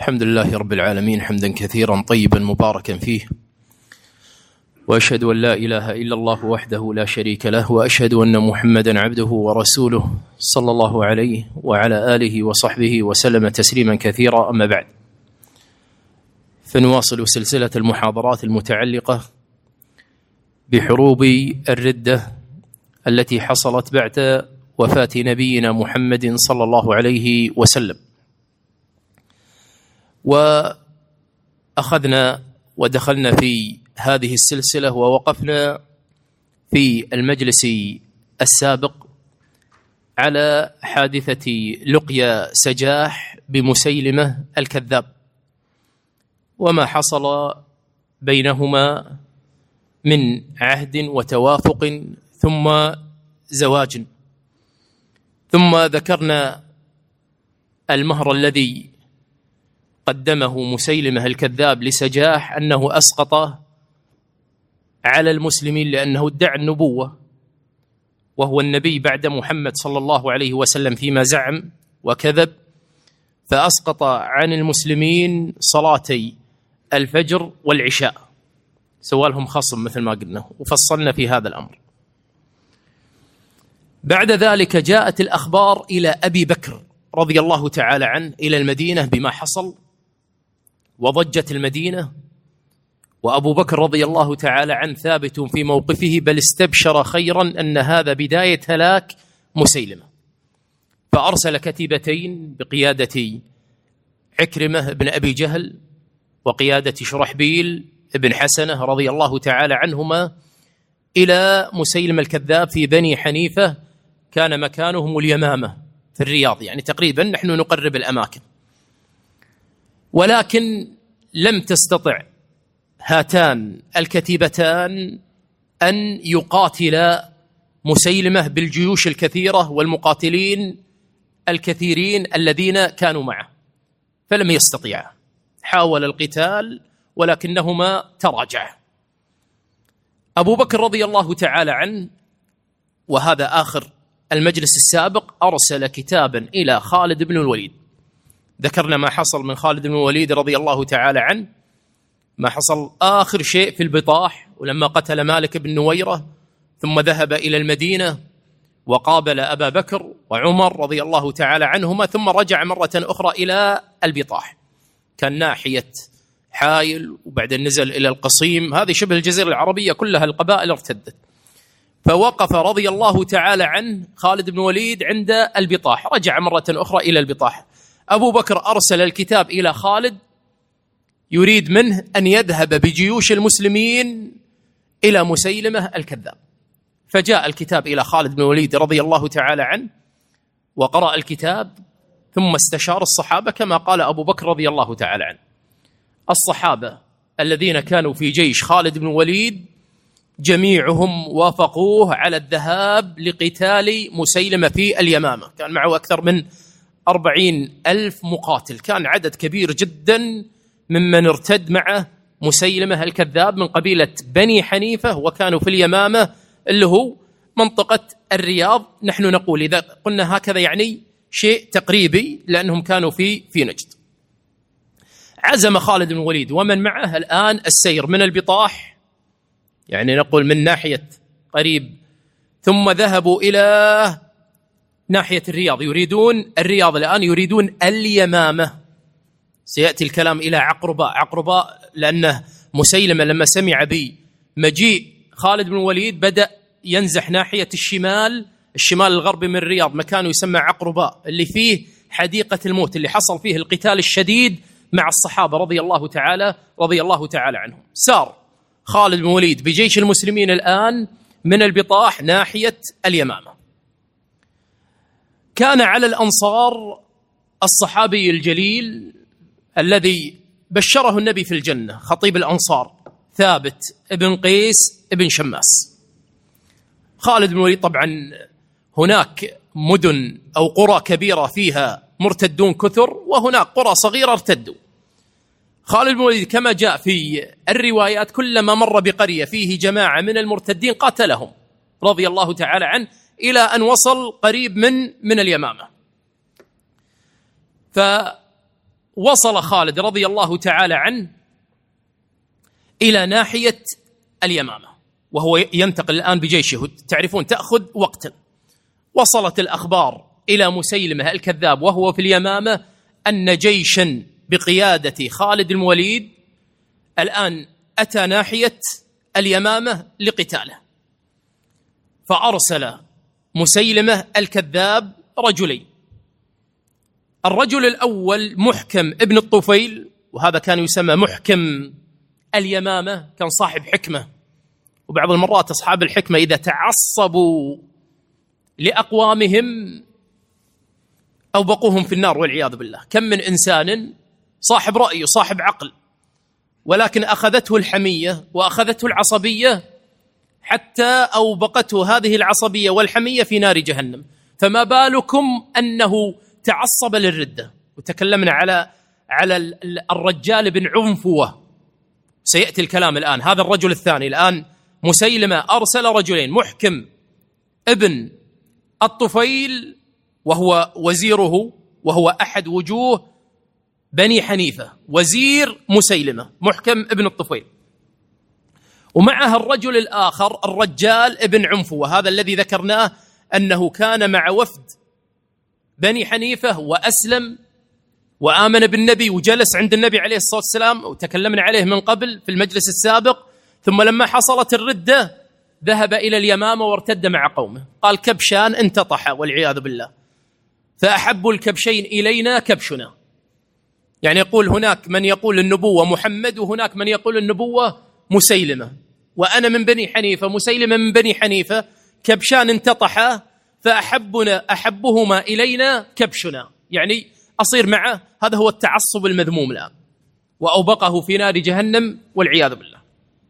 الحمد لله رب العالمين حمدا كثيرا طيبا مباركا فيه، وأشهد أن لا إله إلا الله وحده لا شريك له، وأشهد أن محمدا عبده ورسوله صلى الله عليه وعلى آله وصحبه وسلم تسليما كثيرا. أما بعد، فنواصل سلسلة المحاضرات المتعلقة بحروب الردة التي حصلت بعد وفاة نبينا محمد صلى الله عليه وسلم. وأخذنا ودخلنا في هذه السلسلة ووقفنا في المجلس السابق على حادثة لقيا سجاح بمسيلمة الكذاب، وما حصل بينهما من عهد وتوافق ثم زواج. ثم ذكرنا المهر الذي قدمه مسيلمة الكذاب لسجاح، أنه أسقط على المسلمين لأنه ادعى النبوة وهو النبي بعد محمد صلى الله عليه وسلم فيما زعم وكذب، فأسقط عن المسلمين صلاتي الفجر والعشاء، سوالهم خصم مثل ما قلنا وفصلنا في هذا الأمر. بعد ذلك جاءت الأخبار إلى أبي بكر رضي الله تعالى عنه إلى المدينة بما حصل، وضجت المدينة، وأبو بكر رضي الله تعالى عنه ثابت في موقفه، بل استبشر خيرا أن هذا بداية هلاك مسيلمة، فأرسل كتيبتين بقيادة عكرمة بن أبي جهل وقيادة شرحبيل بن حسنة رضي الله تعالى عنهما إلى مسيلمة الكذاب في بني حنيفة، كان مكانهم اليمامة في الرياض، يعني تقريبا نحن نقرب الأماكن. ولكن لم تستطع هاتان الكتيبتان أن يقاتلا مسيلمة بالجيوش الكثيرة والمقاتلين الكثيرين الذين كانوا معه، فلم يستطيعا. حاول القتال ولكنهما تراجعا. أبو بكر رضي الله تعالى عنه، وهذا آخر المجلس السابق، أرسل كتابا إلى خالد بن الوليد. ذكرنا ما حصل من خالد بن الوليد رضي الله تعالى عنه، ما حصل آخر شيء في البطاح، ولما قتل مالك بن نويرة ثم ذهب إلى المدينة وقابل أبا بكر وعمر رضي الله تعالى عنهما، ثم رجع مرة أخرى إلى البطاح، كان ناحية حايل وبعدين نزل إلى القصيم، هذه شبه الجزيرة العربية كلها القبائل ارتدت. فوقف رضي الله تعالى عنه خالد بن وليد عند البطاح، رجع مرة أخرى إلى البطاح. أبو بكر أرسل الكتاب إلى خالد يريد منه أن يذهب بجيوش المسلمين إلى مسيلمة الكذاب. فجاء الكتاب إلى خالد بن وليد رضي الله تعالى عنه وقرأ الكتاب، ثم استشار الصحابة كما قال أبو بكر رضي الله تعالى عنه. الصحابة الذين كانوا في جيش خالد بن وليد جميعهم وافقوه على الذهاب لقتال مسيلمة في اليمامة، كان معه أكثر من 40,000 مقاتل، كان عدد كبير جدا ممن ارتد معه مسيلمة الكذاب من قبيلة بني حنيفة، وكانوا في اليمامة اللي هو منطقة الرياض. نحن نقول إذا قلنا هكذا يعني شيء تقريبي، لأنهم كانوا في نجد. عزم خالد بن الوليد ومن معه الآن السير من البطاح، يعني نقول من ناحية قريب، ثم ذهبوا إلى ناحية الرياض، يريدون الرياض الآن، يريدون اليمامة. سيأتي الكلام إلى عقرباء لأنه مسيلمة لما سمع بمجيء خالد بن الوليد بدأ ينزح ناحية الشمال الغربي من الرياض، مكانه يسمى عقرباء، اللي فيه حديقة الموت، اللي حصل فيه القتال الشديد مع الصحابة رضي الله تعالى عنهم. سار خالد بن الوليد بجيش المسلمين الآن من البطاح ناحية اليمامة. كان على الأنصار الصحابي الجليل الذي بشره النبي في الجنة، خطيب الأنصار ثابت ابن قيس ابن شماس. خالد بن الوليد طبعا هناك مدن أو قرى كبيرة فيها مرتدون كثر، وهناك قرى صغيرة ارتدوا. خالد بن الوليد كما جاء في الروايات كلما مر بقرية فيه جماعة من المرتدين قاتلهم رضي الله تعالى عنه، إلى أن وصل قريب من اليمامة. وصل خالد رضي الله تعالى عنه إلى ناحية اليمامة، وهو ينتقل الآن بجيشه، تعرفون تأخذ وقتا. وصلت الأخبار إلى مسيلمة الكذاب وهو في اليمامة أن جيشا بقيادة خالد الوليد الآن أتى ناحية اليمامة لقتاله، فأرسل مسيلمة الكذاب رجلين. الرجل الأول محكم ابن الطفيل، وهذا كان يسمى محكم اليمامة، كان صاحب حكمة، وبعض المرات أصحاب الحكمة إذا تعصبوا لأقوامهم أوبقوهم في النار والعياذ بالله. كم من إنسان صاحب رأي وصاحب عقل، ولكن أخذته الحمية وأخذته العصبية حتى أوبقته هذه العصبية والحمية في نار جهنم، فما بالكم أنه تعصب للردة. وتكلمنا على الرجال بن عنفوة، سيأتي الكلام الآن. هذا الرجل الثاني الآن مسيلمة أرسل رجلين، محكم ابن الطفيل وهو وزيره، وهو أحد وجوه بني حنيفة، وزير مسيلمة محكم ابن الطفيل، ومعها الرجل الآخر الرجال ابن عنفوة، هذا الذي ذكرناه أنه كان مع وفد بني حنيفة وأسلم وآمن بالنبي وجلس عند النبي عليه الصلاة والسلام، وتكلمنا عليه من قبل في المجلس السابق. ثم لما حصلت الردة ذهب إلى اليمامة وارتد مع قومه، قال كبشان انتطح والعياذ بالله، فأحب الكبشين إلينا كبشنا. يعني يقول هناك من يقول النبوة محمد، وهناك من يقول النبوة مسيلمة، وأنا من بني حنيفة، مسيلمة من بني حنيفة، كبشان انتطحا أحبهما إلينا كبشنا، يعني أصير معه. هذا هو التعصب المذموم الآن، وأوبقه في نار جهنم والعياذ بالله.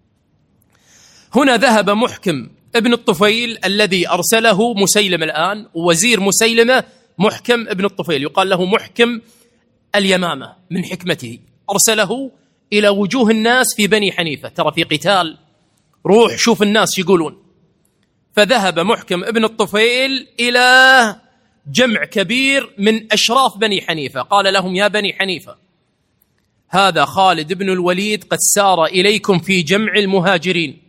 هنا ذهب محكم ابن الطفيل الذي أرسله مسيلمة الآن، ووزير مسيلمة محكم ابن الطفيل، يقال له محكم اليمامة من حكمته، أرسله إلى وجوه الناس في بني حنيفة، ترى في قتال، روح شوف الناس يقولون. فذهب محكم ابن الطفيل إلى جمع كبير من أشراف بني حنيفة، قال لهم يا بني حنيفة، هذا خالد بن الوليد قد سار إليكم في جمع المهاجرين،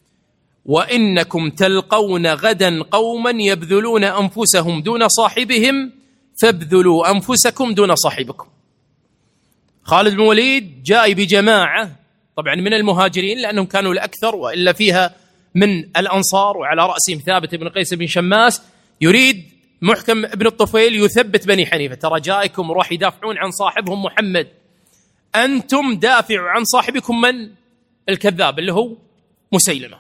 وإنكم تلقون غدا قوما يبذلون أنفسهم دون صاحبهم، فابذلوا أنفسكم دون صاحبكم. خالد بن الوليد جاء بجماعة طبعا من المهاجرين لأنهم كانوا الأكثر، وإلا فيها من الأنصار، وعلى رأسهم ثابت بن قيس بن شماس. يريد محكم ابن الطفيل يثبت بني حنيفة، ترى جائكم وراح يدافعون عن صاحبهم محمد، أنتم دافعوا عن صاحبكم من؟ الكذاب اللي هو مسيلمة.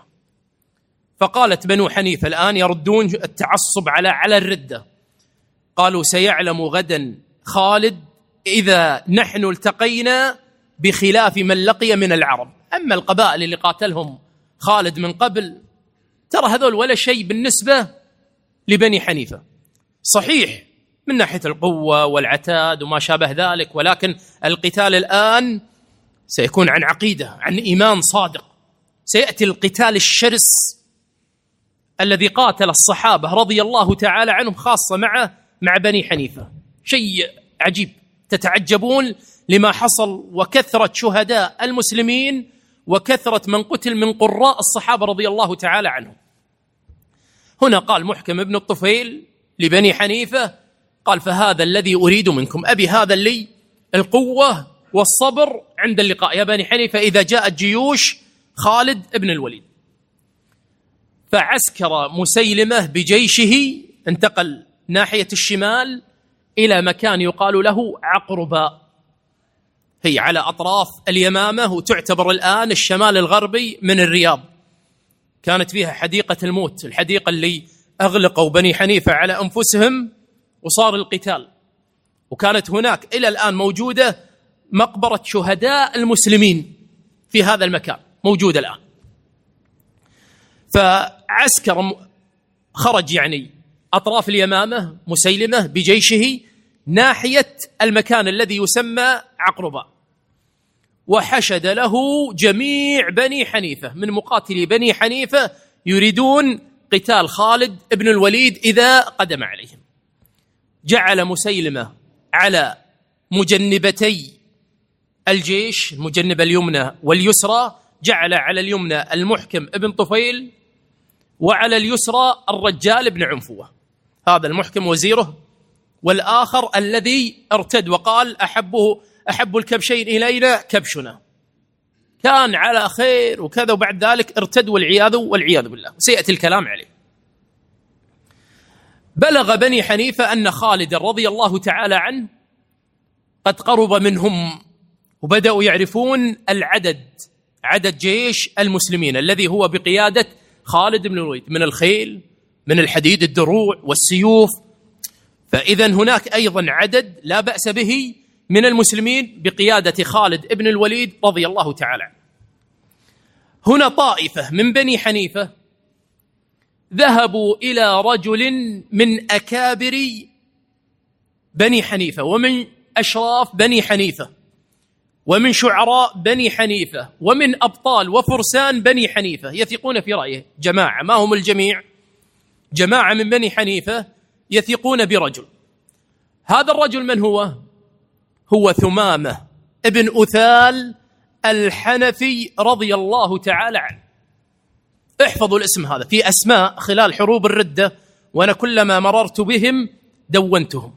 فقالت بنو حنيفة الآن يردون التعصب على الردة، قالوا سيعلم غدا خالد إذا نحن التقينا بخلاف من لقي من العرب. أما القبائل اللي قاتلهم خالد من قبل ترى هذول ولا شيء بالنسبة لبني حنيفة، صحيح من ناحية القوة والعتاد وما شابه ذلك، ولكن القتال الآن سيكون عن عقيدة، عن إيمان صادق. سيأتي القتال الشرس الذي قاتل الصحابة رضي الله تعالى عنهم خاصة مع بني حنيفة، شيء عجيب، تتعجبون لما حصل، وكثرة شهداء المسلمين وكثرة من قتل من قراء الصحابة رضي الله تعالى عنهم. هنا قال محكم ابن الطفيل لبني حنيفة، قال فهذا الذي أريد منكم، أبي هذا اللي القوة والصبر عند اللقاء يا بني حنيفة إذا جاءت جيوش خالد ابن الوليد. فعسكر مسيلمة بجيشه، انتقل ناحية الشمال إلى مكان يقال له عقرباء، هي على أطراف اليمامة، وتعتبر الآن الشمال الغربي من الرياض. كانت فيها حديقة الموت، الحديقة اللي أغلقوا بني حنيفة على أنفسهم وصار القتال، وكانت هناك إلى الآن موجودة مقبرة شهداء المسلمين في هذا المكان، موجودة الآن. فعسكر خرج يعني أطراف اليمامة مسيلمة بجيشه ناحية المكان الذي يسمى عقرباء، وحشد له جميع بني حنيفة من مقاتلي بني حنيفة يريدون قتال خالد ابن الوليد إذا قدم عليهم. جعل مسيلمة على مجنبتي الجيش المجنب اليمنى واليسرى، جعل على اليمنى المحكم ابن طفيل، وعلى اليسرى الرجال بن عنفوة. هذا المحكم وزيره، والآخر الذي ارتد وقال أحب الكبشين إلينا كبشنا، كان على خير وكذا، وبعد ذلك ارتد والعياذ بالله، وسيأتي الكلام عليه. بلغ بني حنيفة أن خالد رضي الله تعالى عنه قد قرب منهم، وبدأوا يعرفون عدد جيش المسلمين الذي هو بقيادة خالد بن الوليد، من الخيل، من الحديد، الدروع والسيوف. فإذا هناك أيضا عدد لا بأس به من المسلمين بقيادة خالد بن الوليد رضي الله تعالى عنه. هنا طائفة من بني حنيفة ذهبوا إلى رجل من أكابر بني حنيفة، ومن أشراف بني حنيفة، ومن شعراء بني حنيفة، ومن أبطال وفرسان بني حنيفة، يثقون في رأيه. جماعة، ما هم الجميع، جماعة من بني حنيفة يثقون برجل. هذا الرجل من هو؟ هو ثمامة ابن أثال الحنفي رضي الله تعالى عنه. احفظوا الاسم هذا، في أسماء خلال حروب الردة وأنا كلما مررت بهم دونتهم،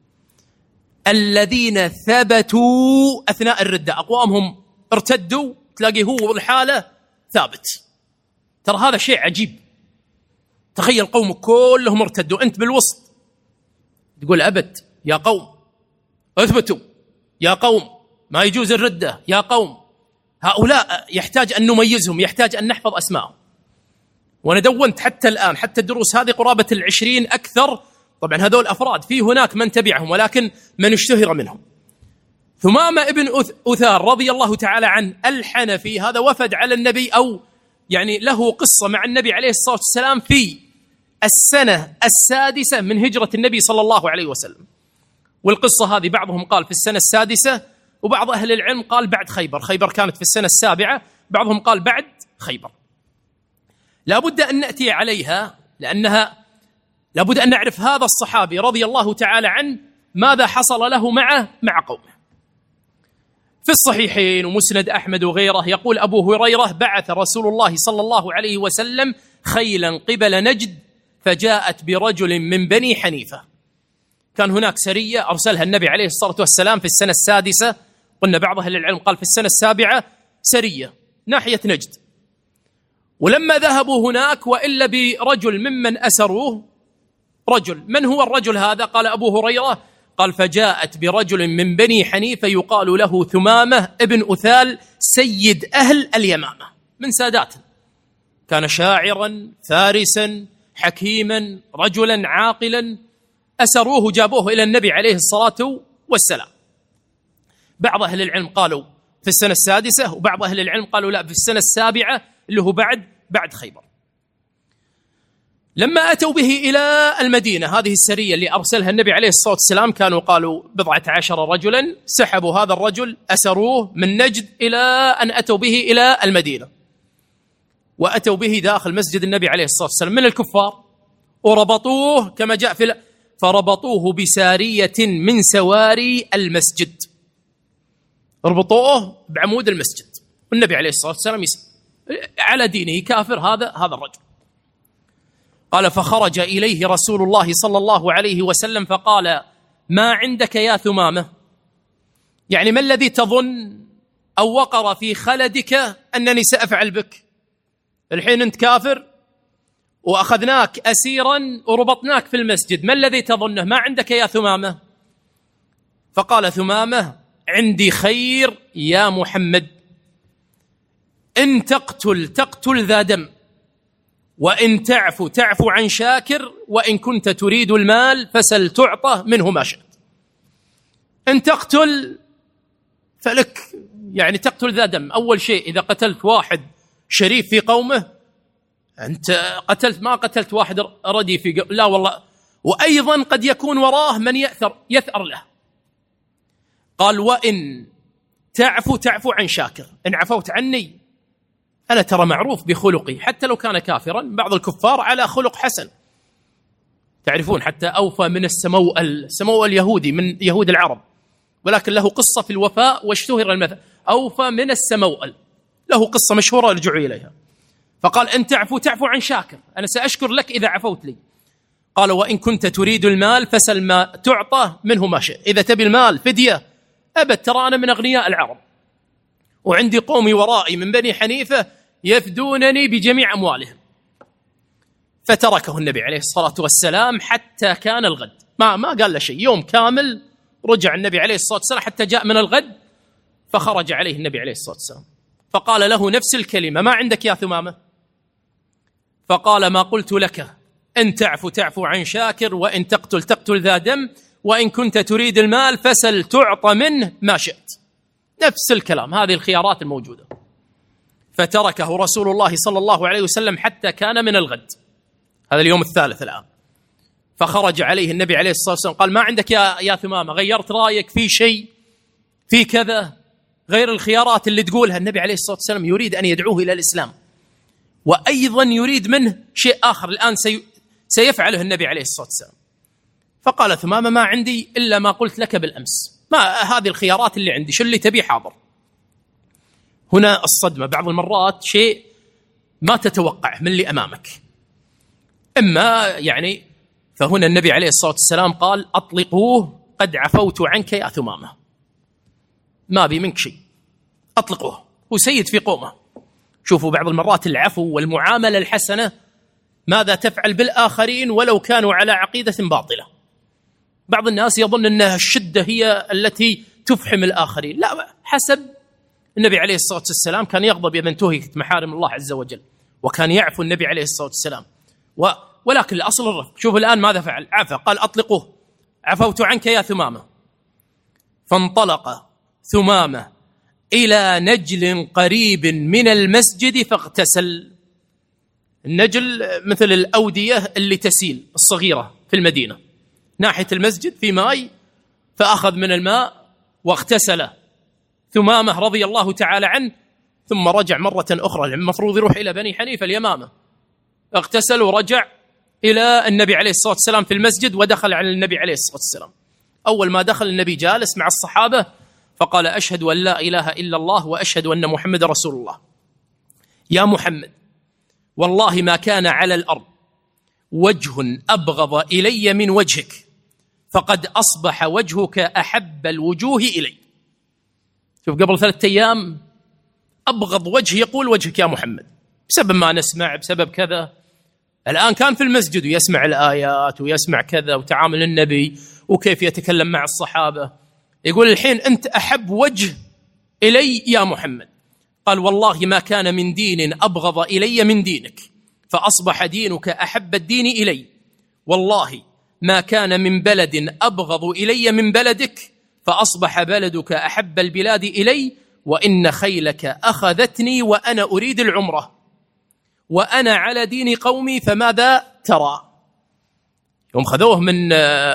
الذين ثبتوا أثناء الردة. أقوامهم ارتدوا، تلاقي هو والحالة ثابت. ترى هذا شيء عجيب، تخيل قومك كلهم ارتدوا، أنت بالوسط تقول أبد يا قوم اثبتوا، يا قوم ما يجوز الردة، يا قوم. هؤلاء يحتاج أن نميزهم، يحتاج أن نحفظ أسمائهم. وأنا دونت حتى الآن، حتى الدروس هذه قرابة 20 أكثر. طبعا هذول أفراد، في هناك من تبعهم ولكن من اشتهر منهم. ثمامة ابن أثال رضي الله تعالى عنه الحنفي، هذا وفد على النبي، أو يعني له قصة مع النبي عليه الصلاة والسلام في السنة 6 من هجرة النبي صلى الله عليه وسلم. والقصة هذه بعضهم قال في السنة 6، وبعض أهل العلم قال بعد خيبر. خيبر كانت في السنة 7، بعضهم قال بعد خيبر. لابد أن نأتي عليها، لأنها لابد أن نعرف هذا الصحابي رضي الله تعالى عنه ماذا حصل له مع قومه. في الصحيحين ومسند أحمد وغيره يقول أبو هريرة: بعث رسول الله صلى الله عليه وسلم خيلا قبل نجد فجاءت برجل من بني حنيفة. كان هناك سرية أرسلها النبي عليه الصلاة والسلام في السنة 6، قلنا بعض أهل العلم قال في السنة 7، سرية ناحية نجد. ولما ذهبوا هناك وإلا برجل ممن أسروه، رجل، من هو الرجل هذا؟ قال أبو هريرة، قال: فجاءت برجل من بني حنيفة يقال له ثمامة ابن أثال سيد أهل اليمامة، من ساداتهم، كان شاعرا فارسا حكيما رجلا عاقلا. أسروه جابوه إلى النبي عليه الصلاة والسلام. بعض أهل العلم قالوا في السنة 6، وبعض أهل العلم قالوا لا، في السنة 7 اللي هو بعد خيبر. لما أتوا به إلى المدينة، هذه السرية اللي أرسلها النبي عليه الصلاة والسلام، كانوا قالوا 14 رجلا، سحبوا هذا الرجل أسروه من نجد إلى أن أتوا به إلى المدينة، وأتوا به داخل مسجد النبي عليه الصلاة والسلام من الكفار، وربطوه كما جاء فربطوه بسارية من سواري المسجد، ربطوه بعمود المسجد، والنبي عليه الصلاة والسلام على دينه كافر هذا الرجل. قال: فخرج إليه رسول الله صلى الله عليه وسلم فقال: ما عندك يا ثمامة؟ يعني ما الذي تظن أو وقر في خلدك أنني سأفعل بك؟ الحين أنت كافر وأخذناك أسيرا وربطناك في المسجد، ما الذي تظنه؟ ما عندك يا ثمامة؟ فقال ثمامة: عندي خير يا محمد، إن تقتل ذا دم، وإن تعفو عن شاكر، وإن كنت تريد المال فسل تعطى منه ما شئت. إن تقتل فلك، يعني تقتل ذا دم. أول شيء إذا قتلت واحد شريف في قومه، أنت قتلت، ما قتلت واحد ردي في قومه، لا والله. وأيضا قد يكون وراه من يثأر له. قال: وإن تعفو عن شاكر، إن عفوت عني أنا ترى معروف بخلقي، حتى لو كان كافرا، بعض الكفار على خلق حسن، تعرفون حتى أوفى من السموأل يهودي من يهود العرب، ولكن له قصة في الوفاء واشتهر المثل أوفى من السموأل، له قصة مشهورة رجعوا إليها. فقال إن تعفو عن شاكر، أنا سأشكر لك إذا عفوت لي. قال وإن كنت تريد المال فسل ما تعطى منه ما شئت، إذا تبي المال فدية أبد، ترى أنا من أغنياء العرب وعندي قومي ورائي من بني حنيفة يفدونني بجميع أموالهم. فتركه النبي عليه الصلاة والسلام حتى كان الغد، ما قال له شيء، يوم كامل رجع النبي عليه الصلاة والسلام حتى جاء من الغد، فخرج عليه النبي عليه الصلاة والسلام فقال له نفس الكلمة: ما عندك يا ثمامة؟ فقال ما قلت لك، إن تعفو عن شاكر، وإن تقتل ذا دم، وإن كنت تريد المال فسل تعطى منه ما شئت. نفس الكلام، هذه الخيارات الموجودة. فتركه رسول الله صلى الله عليه وسلم حتى كان من الغد، هذا اليوم الثالث الآن. فخرج عليه النبي عليه الصلاة والسلام قال: ما عندك يا ثمامة؟ غيرت رأيك في شيء، في كذا، غير الخيارات اللي تقولها؟ النبي عليه الصلاة والسلام يريد أن يدعوه إلى الإسلام، وأيضا يريد منه شيء آخر الآن سيفعله النبي عليه الصلاة والسلام. فقال ثمامة: ما عندي إلا ما قلت لك بالأمس، ما هذه الخيارات اللي عندي، شو اللي تبي حاضر. هنا الصدمة، بعض المرات شيء ما تتوقع من اللي أمامك، إما يعني، فهنا النبي عليه الصلاة والسلام قال: أطلقوه قد عفوت عنك يا ثمامة، ما بي منك شيء، أطلقوه، هو سيد في قومه. شوفوا بعض المرات العفو والمعاملة الحسنة ماذا تفعل بالآخرين ولو كانوا على عقيدة باطلة. بعض الناس يظن أن الشدة هي التي تفحم الآخرين، لا، حسب. النبي عليه الصلاة والسلام كان يغضب إذا انتهكت محارم الله عز وجل، وكان يعفو النبي عليه الصلاة والسلام، ولكن الأصل الرفق. شوف الآن ماذا فعل، عفا، قال: أطلقوه، عفوت عنك يا ثمامة. فانطلق ثمامة إلى نجل قريب من المسجد فاغتسل. النجل مثل الأودية اللي تسيل الصغيرة في المدينة، ناحية المسجد في ماء، فأخذ من الماء واغتسل ثمامة رضي الله تعالى عنه، ثم رجع مرة أخرى، المفروض يروح إلى بني حنيفة اليمامة، اغتسل ورجع إلى النبي عليه الصلاة والسلام في المسجد، ودخل على النبي عليه الصلاة والسلام. أول ما دخل النبي جالس مع الصحابة فقال: أشهد أن لا إله إلا الله وأشهد أن محمد رسول الله. يا محمد، والله ما كان على الأرض وجه أبغض إلي من وجهك، فقد أصبح وجهك أحب الوجوه إلي. شوف، قبل 3 أيام أبغض وجه يقول وجهك يا محمد، بسبب ما نسمع، بسبب كذا. الآن كان في المسجد ويسمع الآيات ويسمع كذا وتعامل النبي وكيف يتكلم مع الصحابة، يقول الحين أنت أحب وجه إلي يا محمد. قال: والله ما كان من دين أبغض إلي من دينك، فأصبح دينك أحب الدين إلي. والله ما كان من بلد أبغض إلي من بلدك، فأصبح بلدك أحب البلاد إلي. وإن خيلك أخذتني وأنا أريد العمرة، وأنا على دين قومي، فماذا ترى؟ يوم خذوه من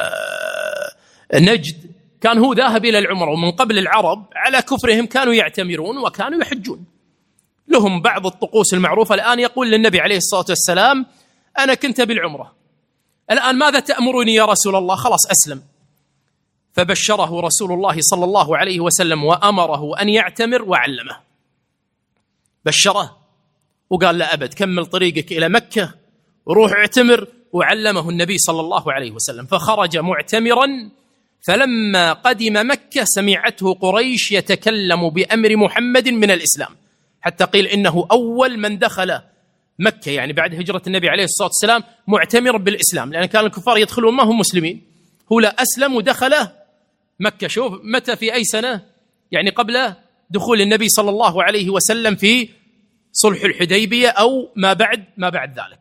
نجد كان هو ذاهب إلى العمرة، ومن قبل العرب على كفرهم كانوا يعتمرون وكانوا يحجون، لهم بعض الطقوس المعروفة. الآن يقول للنبي عليه الصلاة والسلام: أنا كنت بالعمرة، الآن ماذا تأمرني يا رسول الله؟ خلاص أسلم. فبشره رسول الله صلى الله عليه وسلم وأمره أن يعتمر وعلمه، بشره وقال: لا أبد، كمل طريقك إلى مكة وروح اعتمر، وعلمه النبي صلى الله عليه وسلم. فخرج معتمرا، فلما قدم مكة سمعته قريش يتكلم بأمر محمد من الإسلام، حتى قيل إنه أول من دخل مكة، يعني بعد هجرة النبي عليه الصلاة والسلام، معتمر بالإسلام، لأن كان الكفار يدخلون ما هم مسلمين، هو لا أسلم ودخل مكة. شوف متى، في أي سنة؟ يعني قبل دخول النبي صلى الله عليه وسلم في صلح الحديبية أو ما بعد ذلك.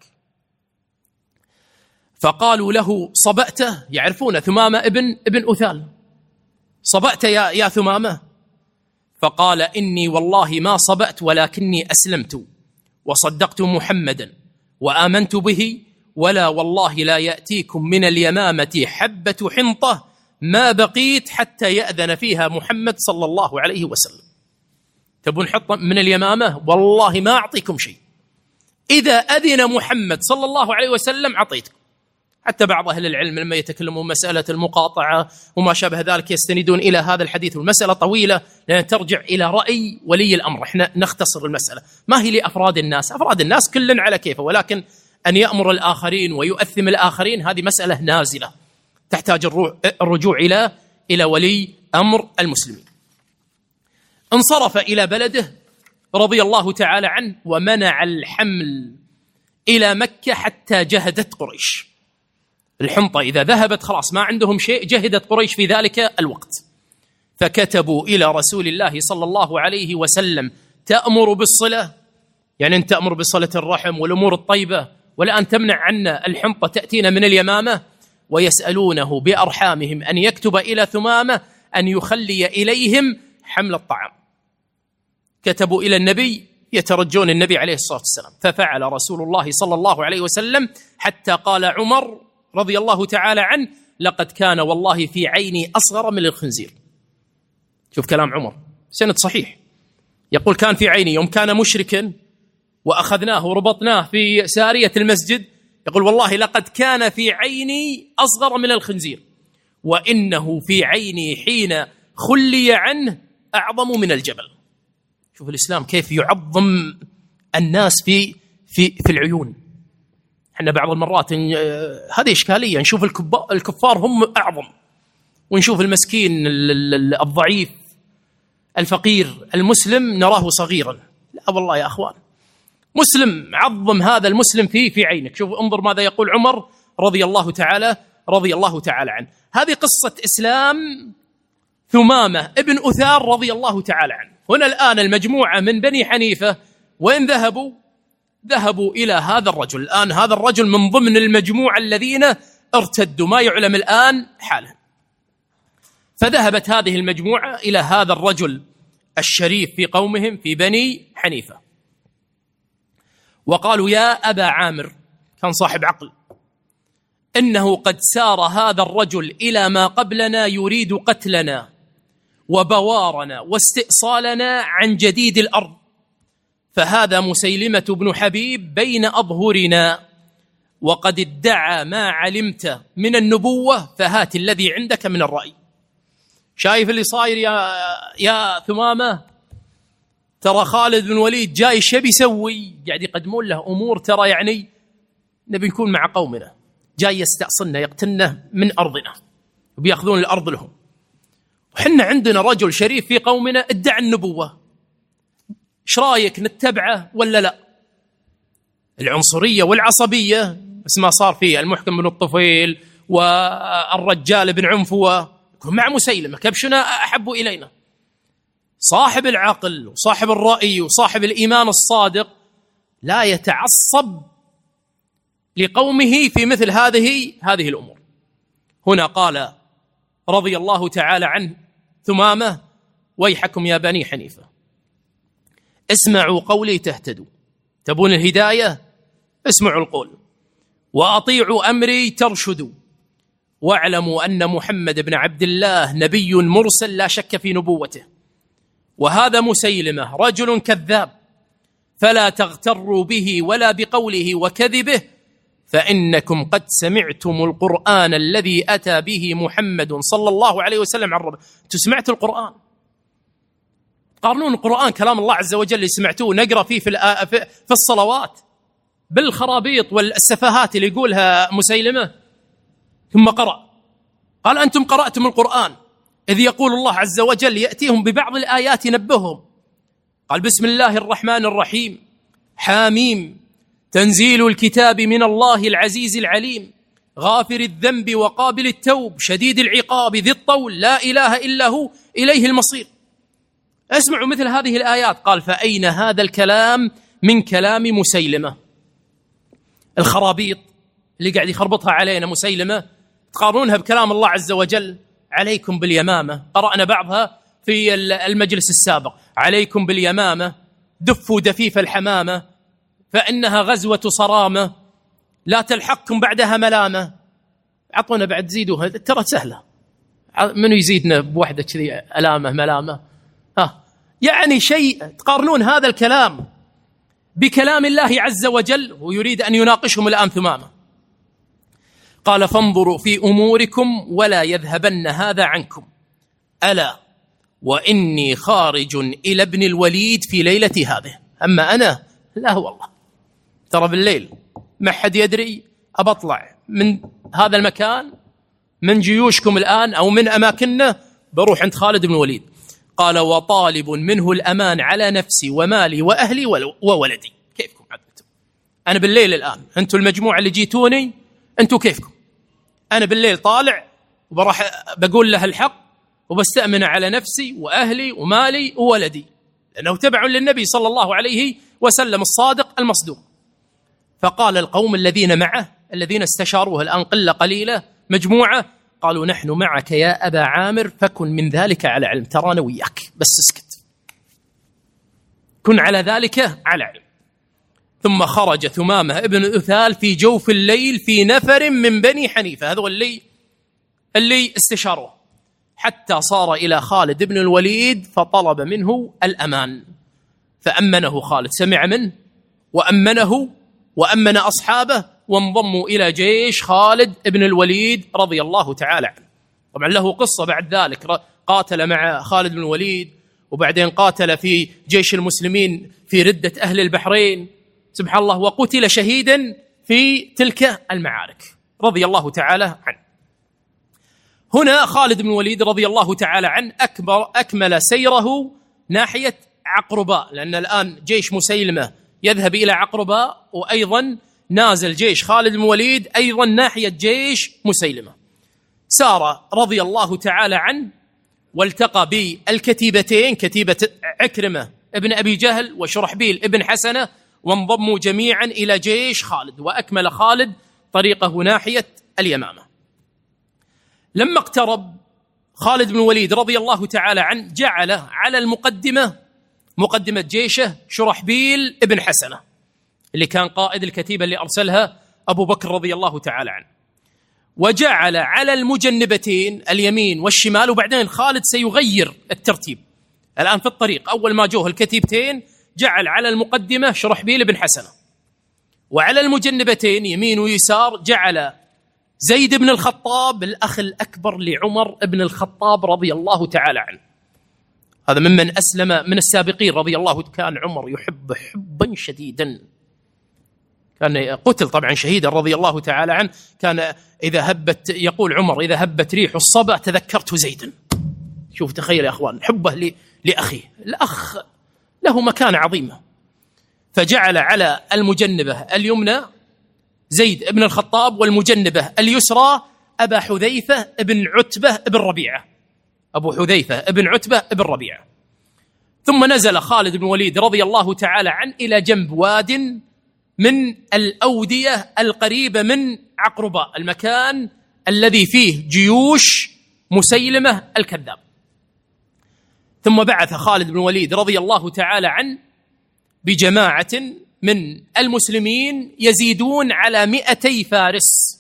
فقالوا له: صبأت؟ يعرفون ثمامة ابن أثال، صبأت يا ثمامة؟ فقال: إني والله ما صبأت، ولكني أسلمت وصدقت محمدا وآمنت به، ولا والله لا يأتيكم من اليمامة حبة حنطة ما بقيت حتى يأذن فيها محمد صلى الله عليه وسلم. تبون حطة من اليمامة؟ والله ما أعطيكم شيء، إذا أذن محمد صلى الله عليه وسلم أعطيتكم. حتى بعض أهل العلم لما يتكلمون مسألة المقاطعة وما شابه ذلك يستندون إلى هذا الحديث، والمسألة طويلة لأن ترجع إلى رأي ولي الأمر. إحنا نختصر المسألة، ما هي لأفراد الناس، أفراد الناس كل على كيفه، ولكن أن يأمر الآخرين ويؤثم الآخرين هذه مسألة نازلة تحتاج الرجوع إلى ولي أمر المسلمين. انصرف إلى بلده رضي الله تعالى عنه ومنع الحمل إلى مكة حتى جهدت قريش. الحنطة إذا ذهبت خلاص ما عندهم شيء، جهدت قريش في ذلك الوقت، فكتبوا إلى رسول الله صلى الله عليه وسلم: تأمر بالصلة، يعني أن تأمر بصلة الرحم والأمور الطيبة، ولا أن تمنع عنا الحنطة تأتينا من اليمامة. ويسألونه بأرحامهم أن يكتب إلى ثمامة أن يخلي إليهم حمل الطعام. كتبوا إلى النبي يترجون النبي عليه الصلاة والسلام، ففعل رسول الله صلى الله عليه وسلم حتى قال عمر رضي الله تعالى عنه: لقد كان والله في عيني أصغر من الخنزير. شوف كلام عمر سند صحيح، يقول كان في عيني يوم كان مشركا وأخذناه وربطناه في سارية المسجد، يقول والله لقد كان في عيني أصغر من الخنزير، وإنه في عيني حين خلي عنه أعظم من الجبل. شوف الإسلام كيف يعظم الناس في العيون. احنا بعض المرات هذه إشكالية، نشوف الكفار هم أعظم، ونشوف المسكين الضعيف الفقير المسلم نراه صغيرا. لا والله يا أخوان، مسلم عظم هذا المسلم في عينك. شوف انظر ماذا يقول عمر رضي الله تعالى عنه. هذه قصة إسلام ثمامة ابن أثار رضي الله تعالى عنه. هنا الآن المجموعة من بني حنيفة وين ذهبوا إلى هذا الرجل. الآن هذا الرجل من ضمن المجموعة الذين ارتدوا، ما يعلم الآن حالا. فذهبت هذه المجموعة إلى هذا الرجل الشريف في قومهم في بني حنيفة، وقالوا: يا أبا عامر، كان صاحب عقل، إنه قد سار هذا الرجل إلى ما قبلنا يريد قتلنا وبوارنا واستئصالنا عن جديد الأرض، فهذا مسيلمة بن حبيب بين أظهرنا، وقد ادعى ما علمت من النبوة، فهات الذي عندك من الرأي. شايف اللي صاير يا ثمامة؟ ترى خالد بن وليد جاي شبي يسوي، قاعد يقدمون له أمور، ترى يعني نبي نكون مع قومنا، جاي يستأصلنا يقتلنا من أرضنا وبيأخذون الأرض لهم، وحنا عندنا رجل شريف في قومنا ادعى النبوة، ايش رايك نتبعه ولا لا؟ العنصرية والعصبية بس ما صار فيه المحكم بن الطفيل والرجال بن عنفوة مع مسيلمة، كبشنا أحب إلينا. صاحب العقل وصاحب الرأي وصاحب الإيمان الصادق لا يتعصب لقومه في مثل هذه الأمور. هنا قال رضي الله تعالى عنه ثمامة: ويحكم يا بني حنيفة، اسمعوا قولي تهتدوا، تبون الهداية اسمعوا القول، وأطيعوا أمري ترشدوا، واعلموا أن محمد بن عبد الله نبي مرسل لا شك في نبوته، وهذا مسيلمة رجل كذاب، فلا تغتروا به ولا بقوله وكذبه، فإنكم قد سمعتم القرآن الذي أتى به محمد صلى الله عليه وسلم عن ربه. سمعت القرآن، قارنون القرآن كلام الله عز وجل اللي سمعتوه نقرأ فيه في الصلوات بالخرابيط والسفاهات اللي يقولها مسيلمة. ثم قال أنتم قرأتم القرآن إذ يقول الله عز وجل يأتيهم ببعض الآيات ينبههم، قال: بسم الله الرحمن الرحيم، حاميم، تنزيل الكتاب من الله العزيز العليم، غافر الذنب وقابل التوب، شديد العقاب، ذي الطول، لا إله إلا هو، إليه المصير. اسمعوا مثل هذه الآيات. قال: فأين هذا الكلام من كلام مسيلمة؟ الخرابيط اللي قاعد يخربطها علينا مسيلمة تقارنونها بكلام الله عز وجل. عليكم باليمامة، قرأنا بعضها في المجلس السابق، عليكم باليمامة دفوا دفيف الحمامة، فإنها غزوة صرامة لا تلحقكم بعدها ملامة. عطونا بعد زيدوها، ترى سهلة، منو يزيدنا بوحدة كذي ألامة ملامة؟ يعني شيء تقارنون هذا الكلام بكلام الله عز وجل، ويريد أن يناقشهم الآن ثمامة. قال فانظروا في أموركم ولا يذهبن هذا عنكم، ألا وإني خارج إلى ابن الوليد في ليلة هذه. أما أنا لا والله، ترى بالليل ما حد يدري، أبطلع من هذا المكان من جيوشكم الآن أو من أماكننا، بروح عند خالد بن الوليد. قال وطالب منه الأمان على نفسي ومالي وأهلي وولدي. كيفكم عدتم؟ أنا بالليل الآن، أنتم المجموعة اللي جيتوني، أنتم كيفكم؟ أنا بالليل طالع وبروح بقول له الحق وبستأمن على نفسي وأهلي ومالي وولدي، لأنه تبع للنبي صلى الله عليه وسلم الصادق المصدوق. فقال القوم الذين معه الذين استشاروه الآن قلة قليلة مجموعة، قالوا نحن معك يا أبا عامر فكن من ذلك على علم، ترانا وياك بس اسكت، كن على ذلك على علم. ثم خرج ثمامة ابن أثال في جوف الليل في نفر من بني حنيفة، هذا اللي استشاروه، حتى صار إلى خالد بن الوليد فطلب منه الأمان، فأمنه خالد، سمع منه وأمن أصحابه، وانضموا إلى جيش خالد بن الوليد رضي الله تعالى عنه. طبعا له قصة بعد ذلك، قاتل مع خالد بن الوليد، وبعدين قاتل في جيش المسلمين في ردة أهل البحرين، سبحان الله، وقتل شهيدا في تلك المعارك رضي الله تعالى عنه. هنا خالد بن الوليد رضي الله تعالى عنه أكمل سيره ناحية عقرباء، لأن الآن جيش مسيلمة يذهب إلى عقرباء، وأيضا نازل جيش خالد بن الوليد أيضا ناحية جيش مسيلمة. سار رضي الله تعالى عنه والتقى بالكتيبتين، كتيبة عكرمة ابن أبي جهل وشرحبيل ابن حسنة، وانضموا جميعا إلى جيش خالد، وأكمل خالد طريقه ناحية اليمامة. لما اقترب خالد بن الوليد رضي الله تعالى عنه جعل على مقدمة جيشه شرحبيل ابن حسنة، اللي كان قائد الكتيبة اللي أرسلها أبو بكر رضي الله تعالى عنه، وجعل على المجنبتين اليمين والشمال. وبعدين خالد سيغير الترتيب الآن في الطريق، أول ما جوه الكتيبتين جعل على المقدمة شرحبيل بن حسنة، وعلى المجنبتين يمين ويسار جعل زيد بن الخطاب الأخ الأكبر لعمر بن الخطاب رضي الله تعالى عنه، هذا ممن أسلم من السابقين رضي الله. كان عمر يحب حبا شديدا، كان قتل طبعا شهيدا رضي الله تعالى عنه، كان إذا هبت، يقول عمر إذا هبت ريح الصبا تذكرت زيدا. شوف تخيل يا أخوان حبه لأخيه، الأخ له مكانة عظيمة. فجعل على المجنبة اليمنى زيد بن الخطاب، والمجنبة اليسرى أبا حذيفة بن عتبة بن ربيعة، أبو حذيفة بن عتبة بن ربيعة. ثم نزل خالد بن الوليد رضي الله تعالى عنه إلى جنب واد من الأودية القريبة من عقرباء، المكان الذي فيه جيوش مسيلمة الكذاب. ثم بعث خالد بن الوليد رضي الله تعالى عنه بجماعة من المسلمين يزيدون على 200 فارس،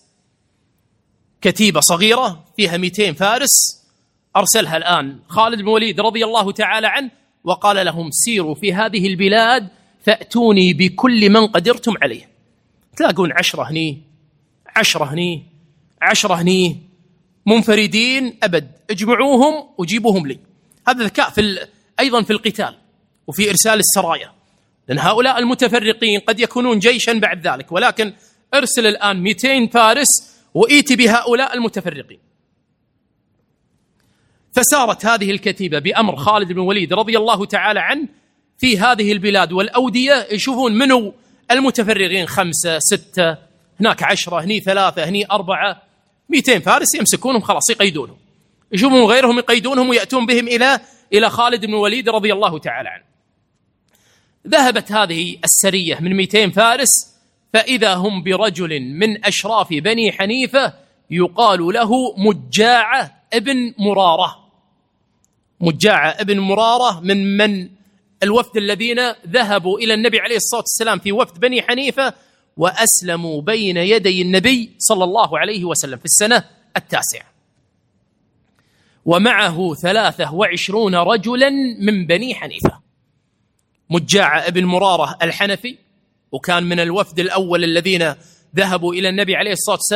كتيبة صغيرة فيها 200 فارس أرسلها الآن خالد بن الوليد رضي الله تعالى عنه، وقال لهم سيروا في هذه البلاد فأتوني بكل من قدرتم عليه. تلاقون 10 هني 10 هني 10 هني منفردين أبد، اجمعوهم وجيبوهم لي. هذا ذكاء أيضا في القتال وفي إرسال السرايا، لأن هؤلاء المتفرقين قد يكونون جيشا بعد ذلك، ولكن أرسل الآن 200 فارس وإيتي بهؤلاء المتفرقين. فسارت هذه الكتيبة بأمر خالد بن الوليد رضي الله تعالى عنه في هذه البلاد والأودية، يشوفون منه المتفرقين 5 6، هناك 10، هني 3، هني 4، 200 فارس يمسكونهم خلاص يقيدونهم، يشوفون غيرهم يقيدونهم ويأتون بهم إلى خالد بن الوليد رضي الله تعالى عنه. ذهبت هذه السرية من 200 فارس، فإذا هم برجل من أشراف بني حنيفة يقال له مجاعة ابن مرارة. مجاعة ابن مرارة من الوفد الذين ذهبوا إلى النبي عليه الصلاة والسلام في وفد بني حنيفة، وأسلموا بين يدي النبي صلى الله عليه وسلم في السنة 9، ومعه 23 رجلا من بني حنيفة. مجاعة ابن مرارة الحنفي، وكان من الوفد الأول الذين ذهبوا إلى النبي عليه الصلاة والسلام،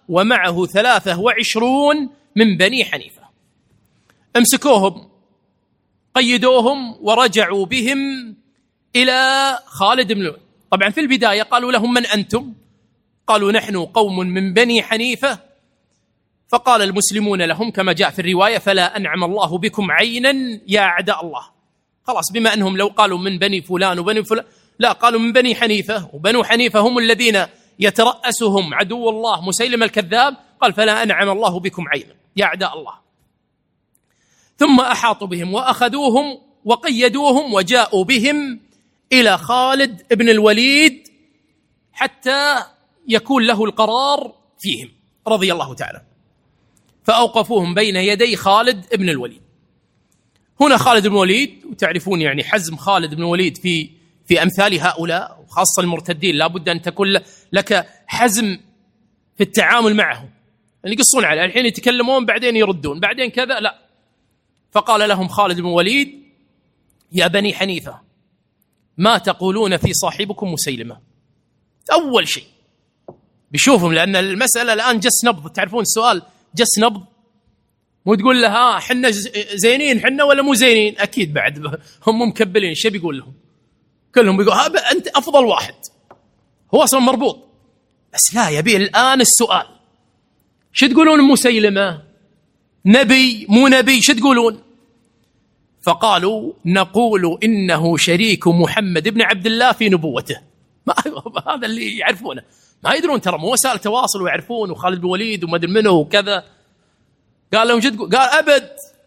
ومعه 23 من بني حنيفة. امسكوهم قيدوهم ورجعوا بهم إلى خالد بن الوليد. طبعا في البداية قالوا لهم: من أنتم؟ قالوا: نحن قوم من بني حنيفة. فقال المسلمون لهم كما جاء في الرواية: فلا أنعم الله بكم عينا يا أعداء الله. خلاص، بما أنهم لو قالوا من بني فلان وبني فلان، لا، قالوا من بني حنيفة، وبنو حنيفة هم الذين يترأسهم عدو الله مسيلمة الكذاب. قال: فلا أنعم الله بكم عينا يا أعداء الله. ثم أحاطوا بهم وأخذوهم وقيدوهم وجاءوا بهم إلى خالد بن الوليد حتى يكون له القرار فيهم رضي الله تعالى. فأوقفوهم بين يدي خالد بن الوليد. هنا خالد بن الوليد، وتعرفون يعني حزم خالد بن الوليد في أمثال هؤلاء، وخاصة المرتدين، لا بد أن تكون لك حزم في التعامل معهم. يعني يقصون عليه، الحين يتكلمون بعدين يردون بعدين كذا، لا. فقال لهم خالد بن الوليد: يا بني حنيفة، ما تقولون في صاحبكم مسيلمة؟ أول شيء بيشوفهم، لأن المسألة الآن جس نبض. تعرفون السؤال جس نبض، مو تقول له حنا زينين حنا ولا مو زينين، أكيد بعد هم مكبلين. شو بيقول لهم؟ كلهم بيقول: أنت أفضل واحد، هو أصلا مربوط. بس لا، يبي الآن السؤال: شو تقولون مسيلمة؟ نبي مو نبي؟ شو تقولون؟ فقالوا: نقول إنه شريك محمد بن عبد الله في نبوته. هذا اللي يعرفونه، ما يدرون ترى، مو وسائل تواصل ويعرفون، وخالد بن الوليد وما ادري منه وكذا. قال لهم: جد؟ قال: أبد.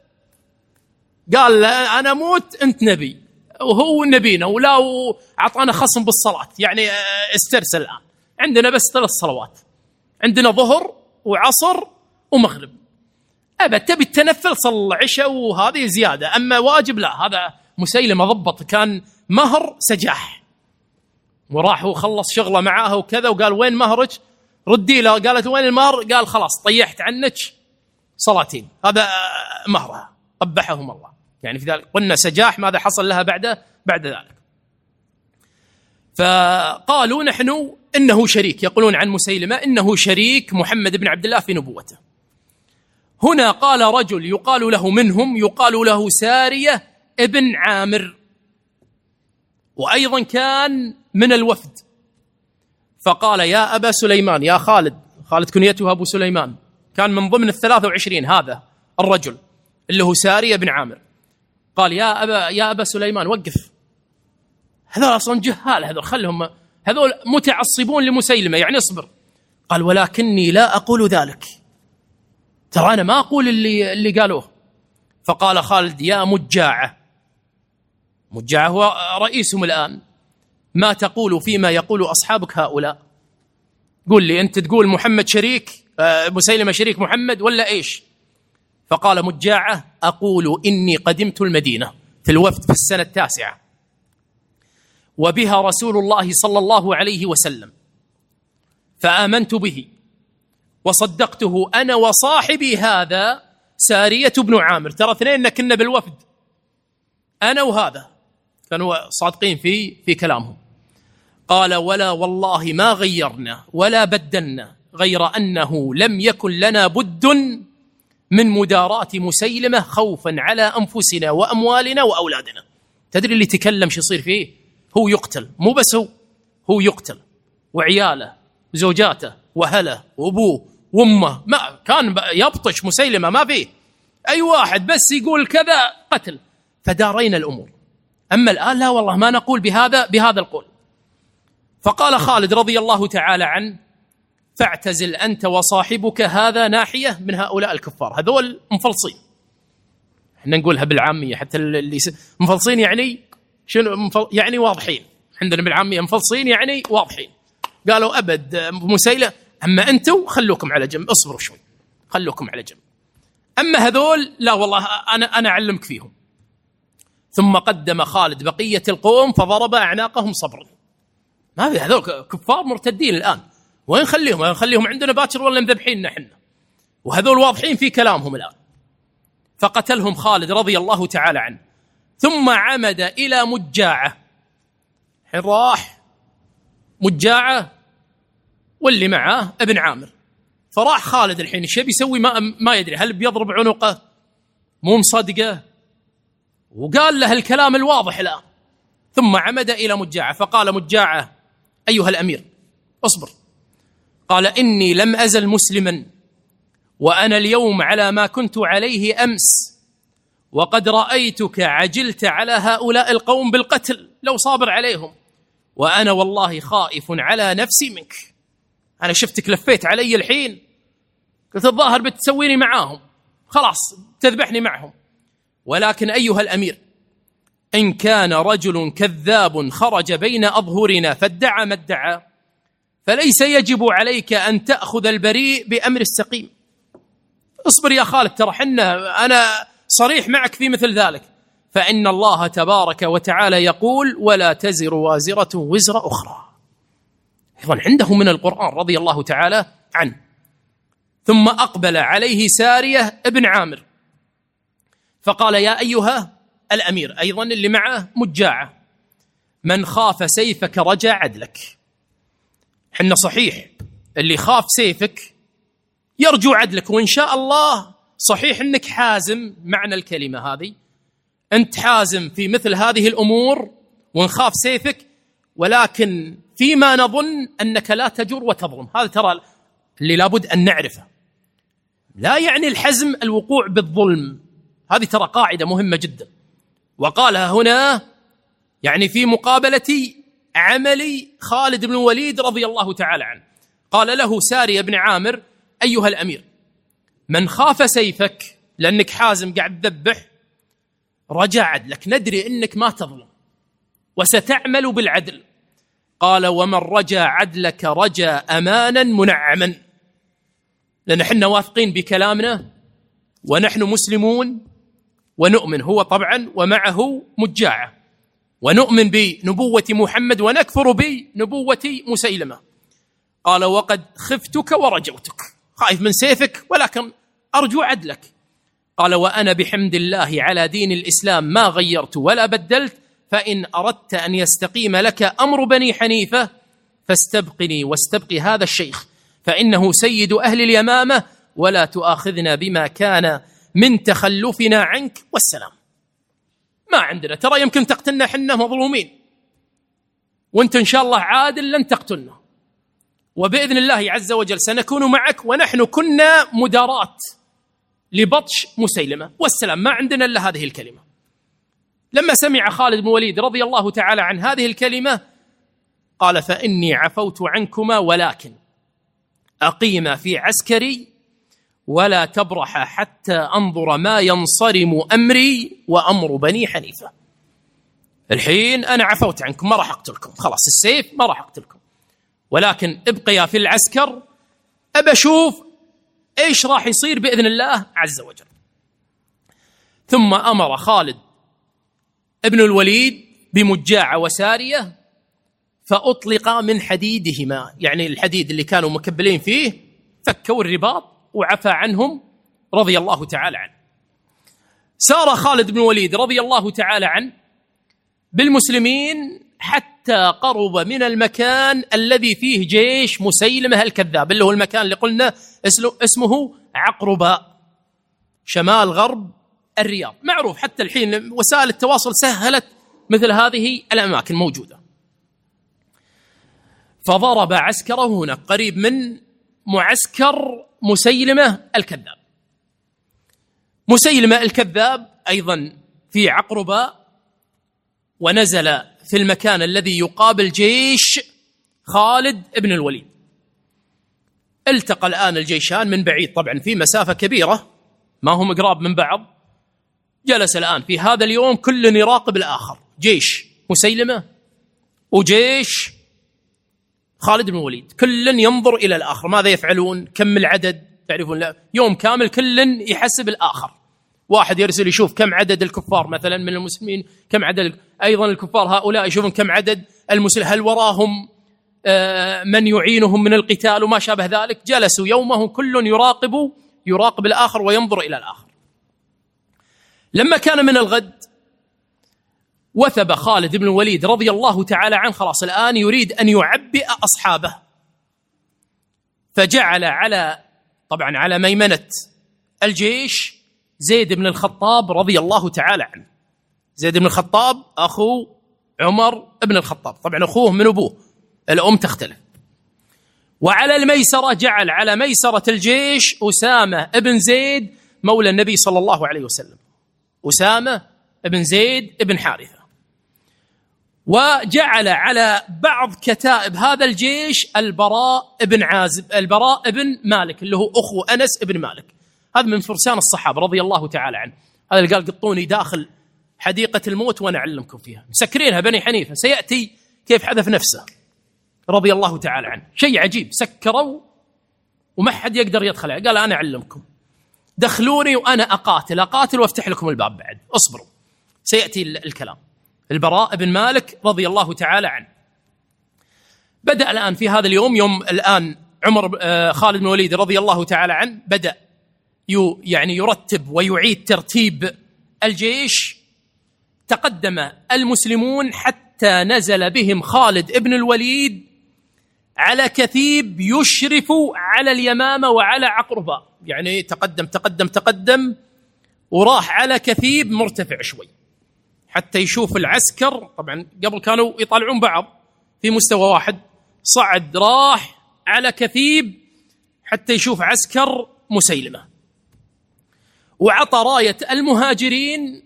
قال: أنا موت أنت نبي، وهو نبينا، ولا أعطانا خصم بالصلاة، يعني استرسل. الآن عندنا بس 3 صلوات، عندنا ظهر وعصر ومغرب. أبد تبي التنفل صل عشاء وهذه زيادة، أما واجب لا. هذا مسيلمة ضبط، كان مهر سجاح، وراح وخلص شغله معاها وكذا، وقال: وين مهرك؟ ردي له. قالت: وين المهر؟ قال: خلاص طيحت عنك صلاتين، هذا مهرها. قبحهم الله. يعني في ذلك قلنا سجاح، ماذا حصل لها بعد ذلك؟ فقالوا: نحن إنه شريك، يقولون عن مسيلمة إنه شريك محمد بن عبد الله في نبوته. هنا قال رجل يقال له منهم، يقال له سارية ابن عامر، وأيضا كان من الوفد. فقال: يا أبا سليمان، يا خالد كنيته أبو سليمان، كان من ضمن 23 هذا الرجل اللي هو سارية بن عامر. قال: يا أبا سليمان، وقف، هذول أصلا جهال، هذول خلهم، هذول متعصبون لمسيلمة، يعني اصبر. قال: ولكني لا أقول ذلك، ترى أنا ما أقول اللي قالوه. فقال خالد: يا مجاعة هو رئيسهم الآن، ما تقول فيما يقول أصحابك هؤلاء؟ قل لي أنت، تقول محمد شريك مسيلمة شريك محمد ولا إيش؟ فقال مجاعة: أقول إني قدمت المدينة في الوفد في السنة 9، وبها رسول الله صلى الله عليه وسلم، فآمنت به وصدقته أنا وصاحبي هذا سارية بن عامر. ترى 2 كنا بالوفد، أنا وهذا كانوا صادقين في كلامهم. قال: ولا والله ما غيرنا ولا بدلنا، غير أنه لم يكن لنا بد من مداراة مسيلمة خوفا على أنفسنا وأموالنا وأولادنا. تدري اللي تكلم شو يصير فيه؟ هو يقتل، مو بس هو يقتل، وعياله وزوجاته وأهله وأبوه وأمه. ما كان يبطش مسيلمة، ما فيه أي واحد بس يقول كذا قتل. فدارينا الأمور. أما الآن لا والله، ما نقول بهذا القول. فقال خالد رضي الله تعالى عنه: فاعتزل أنت وصاحبك هذا ناحية من هؤلاء الكفار، هذول مفلصين. احنا نقولها بالعامية، حتى اللي مفلصين يعني شنو؟ يعني واضحين. عندنا بالعامية مفلصين يعني واضحين. قالوا: أبد مسيلة، أما أنتوا خلوكم على جنب، اصبروا شوي، خلوكم على جنب. أما هذول لا والله، أنا أعلمك فيهم. ثم قدم خالد بقية القوم فضرب أعناقهم صبرا. ما في، هذول كفار مرتدين الآن، وين خليهم عندنا باكر ولا مذبحيننا احنا، وهذول واضحين في كلامهم الآن. فقتلهم خالد رضي الله تعالى عنه. ثم عمد إلى مجاعة. حين راح مجاعة واللي معاه ابن عامر، فراح خالد الحين ايش بيسوي؟ ما يدري هل بيضرب عنقه مو مصدقه، وقال له الكلام الواضح الآن. ثم عمد إلى مجاعة فقال مجاعة: أيها الأمير اصبر. قال: إني لم أزل مسلما وأنا اليوم على ما كنت عليه أمس، وقد رأيتك عجلت على هؤلاء القوم بالقتل لو صابر عليهم، وأنا والله خائف على نفسي منك. أنا شفتك لفيت علي الحين، قلت الظاهر بتسويني معاهم، خلاص تذبحني معهم. ولكن أيها الأمير، إن كان رجل كذاب خرج بين أظهرنا فادعى ما ادعى، فليس يجب عليك أن تأخذ البريء بأمر السقيم. اصبر يا خالد، ترى أنا صريح معك في مثل ذلك، فإن الله تبارك وتعالى يقول: ولا تزر وازرة وزر أخرى. أيضا عنده من القرآن رضي الله تعالى عنه. ثم أقبل عليه سارية ابن عامر فقال: يا أيها الأمير، أيضا اللي معه مجاعة: من خاف سيفك رجا عدلك. حنا صحيح اللي خاف سيفك يرجو عدلك، وإن شاء الله صحيح أنك حازم، معنى الكلمة هذه أنت حازم في مثل هذه الأمور ونخاف سيفك، ولكن فيما نظن أنك لا تجر وتظلم. هذا ترى اللي لابد أن نعرفه. لا يعني الحزم الوقوع بالظلم، هذه ترى قاعدة مهمة جدا، وقالها هنا يعني في مقابلة عمل خالد بن الوليد رضي الله تعالى عنه. قال له ساري بن عامر: أيها الأمير، من خاف سيفك لأنك حازم قاعد تذبح رجا عدلك، ندري أنك ما تظلم وستعمل بالعدل. قال: ومن رجا عدلك رجا أمانا منعما، لأن احنا واثقين بكلامنا ونحن مسلمون ونؤمن، هو طبعا ومعه مجاعة، ونؤمن بنبوة محمد ونكفر بنبوة مسيلمة. قال: وقد خفتك ورجوتك، خائف من سيفك ولكن أرجو عدلك. قال: وأنا بحمد الله على دين الإسلام ما غيرت ولا بدلت، فإن أردت أن يستقيم لك أمر بني حنيفة فاستبقني واستبقي هذا الشيخ، فإنه سيد أهل اليمامة، ولا تؤاخذنا بما كان من تخلفنا عنك، والسلام. ما عندنا، ترى يمكن تقتلنا حنا مظلومين، وانت إن شاء الله عادل لن تقتلنا، وبإذن الله عز وجل سنكون معك، ونحن كنا مدارات لبطش مسيلمة، والسلام. ما عندنا إلا هذه الكلمة. لما سمع خالد بن وليد رضي الله تعالى عن هذه الكلمة قال: فإني عفوت عنكما، ولكن أقيما في عسكري ولا تبرح حتى أنظر ما ينصرم أمري وأمر بني حنيفة. الحين أنا عفوت عنكم، ما راح أقتلكم، خلاص السيف ما راح أقتلكم، ولكن ابقيا في العسكر، أبى أشوف إيش راح يصير بإذن الله عز وجل. ثم أمر خالد ابن الوليد بمجاعة وسارية فأطلق من حديدهما، يعني الحديد اللي كانوا مكبلين فيه فكوا الرباط وعفى عنهم رضي الله تعالى عنه. سار خالد بن الوليد رضي الله تعالى عنه بالمسلمين حتى قرب من المكان الذي فيه جيش مسيلمة الكذاب، اللي هو المكان اللي قلنا اسمه عقرباء، شمال غرب الرياض، معروف حتى الحين وسائل التواصل سهلت مثل هذه الأماكن موجودة. فضرب عسكره هناك قريب من معسكر مسيلمة الكذاب. مسيلمة الكذاب أيضا في عقرباء، ونزل في المكان الذي يقابل جيش خالد بن الوليد. التقى الآن الجيشان من بعيد، طبعا في مسافة كبيرة، ما هم قراب من بعض. جلس الآن في هذا اليوم كل يراقب الآخر، جيش مسيلمة وجيش خالد بن الوليد، كل ينظر إلى الآخر ماذا يفعلون، كم العدد، تعرفون لا يوم كامل كل يحسب الآخر. واحد يرسل يشوف كم عدد الكفار مثلا من المسلمين، كم عدد أيضا الكفار هؤلاء يشوفون كم عدد المسلمين، هل وراهم من يعينهم من القتال وما شابه ذلك. جلسوا يومهم كل يراقب الآخر وينظر إلى الآخر. لما كان من الغد وثب خالد بن الوليد رضي الله تعالى عنه، خلاص الآن يريد أن يعبئ أصحابه، فجعل على طبعا على ميمنة الجيش زيد بن الخطاب رضي الله تعالى عنه. زيد بن الخطاب أخو عمر بن الخطاب، طبعا أخوه من أبوه، الأم تختلف. وعلى الميسرة جعل على ميسرة الجيش أسامة بن زيد مولى النبي صلى الله عليه وسلم، أسامة بن زيد بن حارثة. وجعل على بعض كتائب هذا الجيش البراء بن عازب، البراء بن مالك اللي هو أخو أنس بن مالك، هذا من فرسان الصحابة رضي الله تعالى عنه. هذا اللي قال قطوني داخل حديقة الموت وأنا أعلمكم فيها، مسكرينها بني حنيفة، سيأتي كيف حذف نفسه رضي الله تعالى عنه. شيء عجيب، سكروا وما حد يقدر يدخل، قال أنا أعلمكم، دخلوني وأنا أقاتل وافتح لكم الباب، بعد اصبروا سيأتي الكلام. البراء بن مالك رضي الله تعالى عنه. بدأ الآن في هذا اليوم، يوم الآن خالد بن الوليد رضي الله تعالى عنه بدأ يعني يرتب ويعيد ترتيب الجيش. تقدم المسلمون حتى نزل بهم خالد بن الوليد على كثيب يشرف على اليمامة وعلى عقربة، يعني تقدم وراح على كثيب مرتفع شوي حتى يشوف العسكر. طبعا قبل كانوا يطالعون بعض في مستوى واحد، صعد راح على كثيب حتى يشوف عسكر مسيلمة، وعطى راية المهاجرين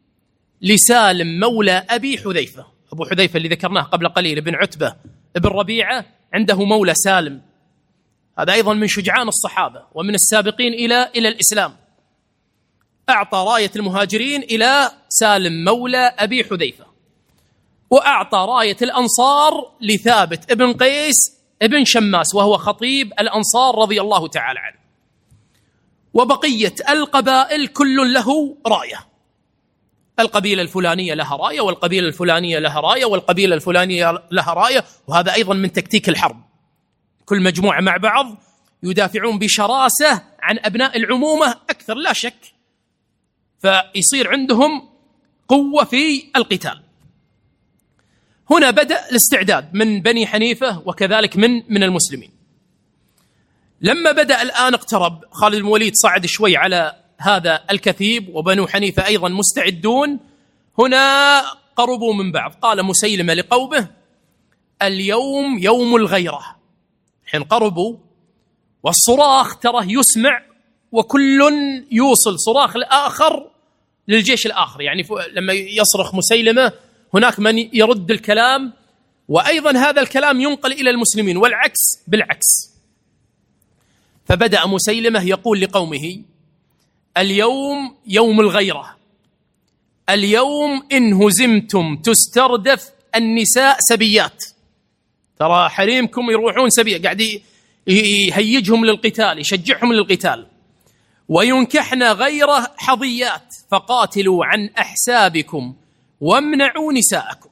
لسالم مولى أبي حذيفة. أبو حذيفة اللي ذكرناه قبل قليل بن عتبة بن ربيعة عنده مولى سالم، هذا أيضا من شجعان الصحابة ومن السابقين إلى الإسلام. أعطى راية المهاجرين إلى سالم مولى أبي حذيفة، وأعطى راية الأنصار لثابت ابن قيس ابن شماس وهو خطيب الأنصار رضي الله تعالى عنه. وبقية القبائل كل له راية، القبيلة الفلانية لها راية، والقبيلة الفلانية لها راية، والقبيلة الفلانية لها راية. وهذا أيضا من تكتيك الحرب، كل مجموعة مع بعض يدافعون بشراسة عن أبناء العمومة أكثر لا شك، فيصير عندهم قوة في القتال. هنا بدأ الاستعداد من بني حنيفة وكذلك من المسلمين. لما بدأ الآن اقترب، خالد بن الوليد صعد شوي على هذا الكثيب وبنو حنيفة أيضا مستعدون. هنا قربوا من بعض، قال مسيلمة لقومه اليوم يوم الغيرة. حين قربوا والصراخ ترى يسمع وكل يوصل صراخ الآخر للجيش الآخر، يعني لما يصرخ مسيلمة هناك من يرد الكلام، وأيضا هذا الكلام ينقل إلى المسلمين والعكس بالعكس. فبدأ مسيلمة يقول لقومه اليوم يوم الغيرة، اليوم إن هزمتم تستردف النساء سبيات، ترى حريمكم يروحون سبية، قاعد يهيجهم للقتال يشجعهم للقتال. وينكحن غير حظيات فقاتلوا عن أحسابكم وامنعوا نساءكم.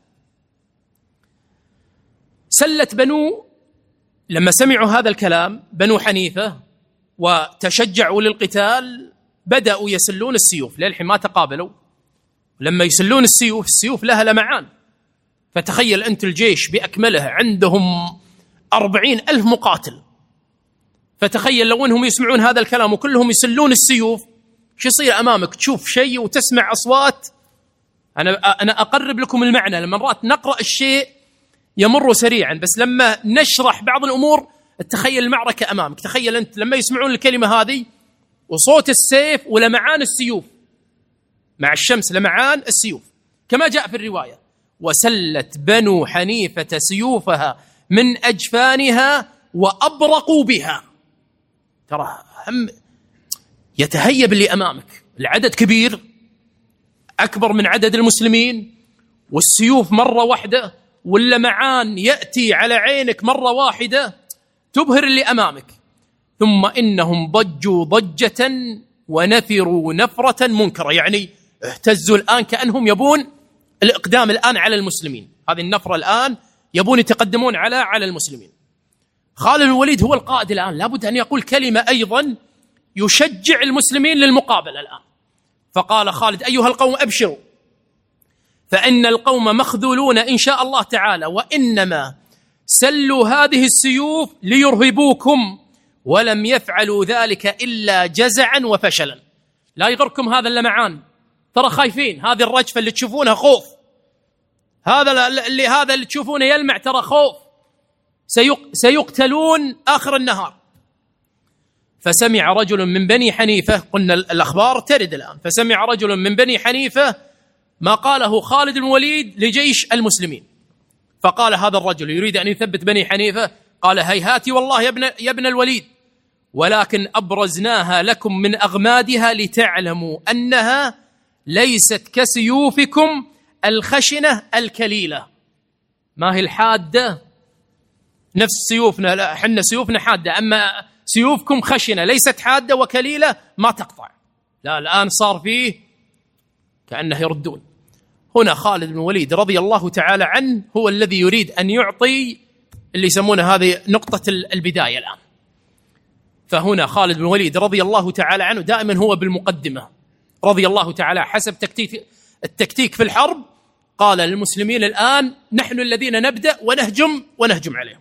سلت لما سمعوا هذا الكلام بنو حنيفة وتشجعوا للقتال بدأوا يسلون السيوف، للحين ما تقابلوا. لما يسلون السيوف لها لمعان، فتخيل أنت الجيش بأكمله عندهم 40,000 مقاتل، فتخيل لو أنهم يسمعون هذا الكلام وكلهم يسلون السيوف، شو يصير أمامك؟ تشوف شيء وتسمع أصوات. أنا أقرب لكم المعنى، لما مرات نقرأ الشيء يمر سريعا، بس لما نشرح بعض الأمور تخيل المعركة أمامك. تخيل أنت لما يسمعون الكلمة هذه وصوت السيف ولمعان السيوف، مع الشمس لمعان السيوف، كما جاء في الرواية وسلت بنو حنيفة سيوفها من أجفانها وأبرقوا بها. ترى هم يتهيب اللي أمامك، العدد كبير أكبر من عدد المسلمين، والسيوف مرة واحدة، واللمعان يأتي على عينك مرة واحدة تبهر اللي أمامك. ثم إنهم ضجوا ضجة ونفروا نفرة منكرة، يعني اهتزوا الآن كأنهم يبون الإقدام الآن على المسلمين، هذه النفرة الآن يبون يتقدمون على المسلمين. خالد بن الوليد هو القائد الآن، لابد أن يقول كلمة أيضا يشجع المسلمين للمقابلة الآن. فقال خالد أيها القوم أبشروا، فإن القوم مخذولون إن شاء الله تعالى، وإنما سلوا هذه السيوف ليرهبوكم ولم يفعلوا ذلك إلا جزعا وفشلا. لا يغركم هذا اللمعان، ترى خايفين، هذه الرجفة اللي تشوفونها خوف، هذا اللي تشوفونه يلمع ترى خوف، سيقتلون آخر النهار. فسمع رجل من بني حنيفة، قلنا الأخبار ترد الآن، فسمع رجل من بني حنيفة ما قاله خالد بن الوليد لجيش المسلمين، فقال هذا الرجل يريد أن يثبت بني حنيفة، قال هيهات والله يا ابن الوليد، ولكن أبرزناها لكم من أغمادها لتعلموا أنها ليست كسيوفكم الخشنة الكليلة. ما هي الحادة نفس سيوفنا، لا حنا سيوفنا حادة، أما سيوفكم خشنة ليست حادة وكليلة ما تقطع. لا الآن صار فيه كأنه يردون. هنا خالد بن الوليد رضي الله تعالى عنه هو الذي يريد أن يعطي اللي يسمونه هذه نقطة البداية الآن. فهنا خالد بن الوليد رضي الله تعالى عنه دائما هو بالمقدمة رضي الله تعالى، حسب التكتيك في الحرب قال للمسلمين الآن نحن الذين نبدأ ونهجم عليهم،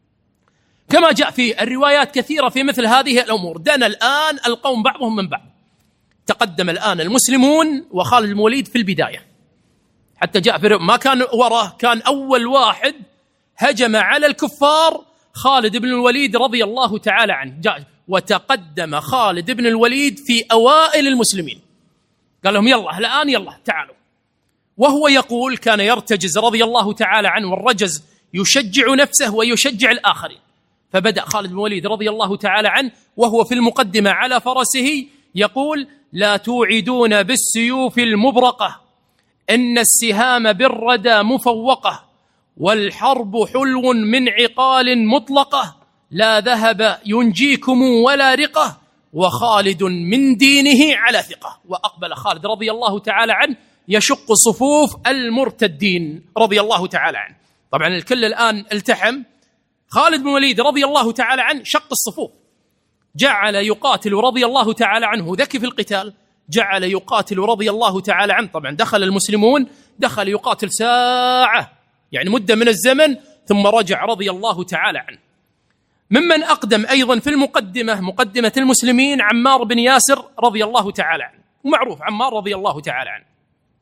كما جاء في الروايات كثيرة في مثل هذه الأمور. دنا الآن القوم بعضهم من بعض، تقدم الآن المسلمون وخالد بن الوليد في البداية، حتى جاء في ما كان وراه، كان أول واحد هجم على الكفار خالد بن الوليد رضي الله تعالى عنه، جاء وتقدم خالد بن الوليد في أوائل المسلمين، قال لهم يلا الآن يلا تعالوا، وهو يقول كان يرتجز رضي الله تعالى عنه، والرجز يشجع نفسه ويشجع الآخرين. فبدأ خالد بن الوليد رضي الله تعالى عنه وهو في المقدمة على فرسه يقول لا توعدون بالسيوف المبرقة، إن السهام بالردى مفوقة، والحرب حلو من عقال مطلقة، لا ذهب ينجيكم ولا رقة، وخالد من دينه على ثقة. وأقبل خالد رضي الله تعالى عنه يشق صفوف المرتدين رضي الله تعالى عنه. طبعا الكل الآن التحم، خالد بن الوليد رضي الله تعالى عنه شق الصفوف، جعل يقاتل رضي الله تعالى عنه، ذكي في القتال، جعل يقاتل رضي الله تعالى عنه. طبعا دخل المسلمون، دخل يقاتل ساعة يعني مدة من الزمن، ثم رجع رضي الله تعالى عنه. ممن أقدم أيضا في المقدمة، مقدمة المسلمين، عمار بن ياسر رضي الله تعالى عنه، ومعروف عمار رضي الله تعالى عنه،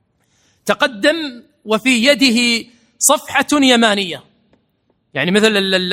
تقدم وفي يده صفحة يمانية، يعني مثل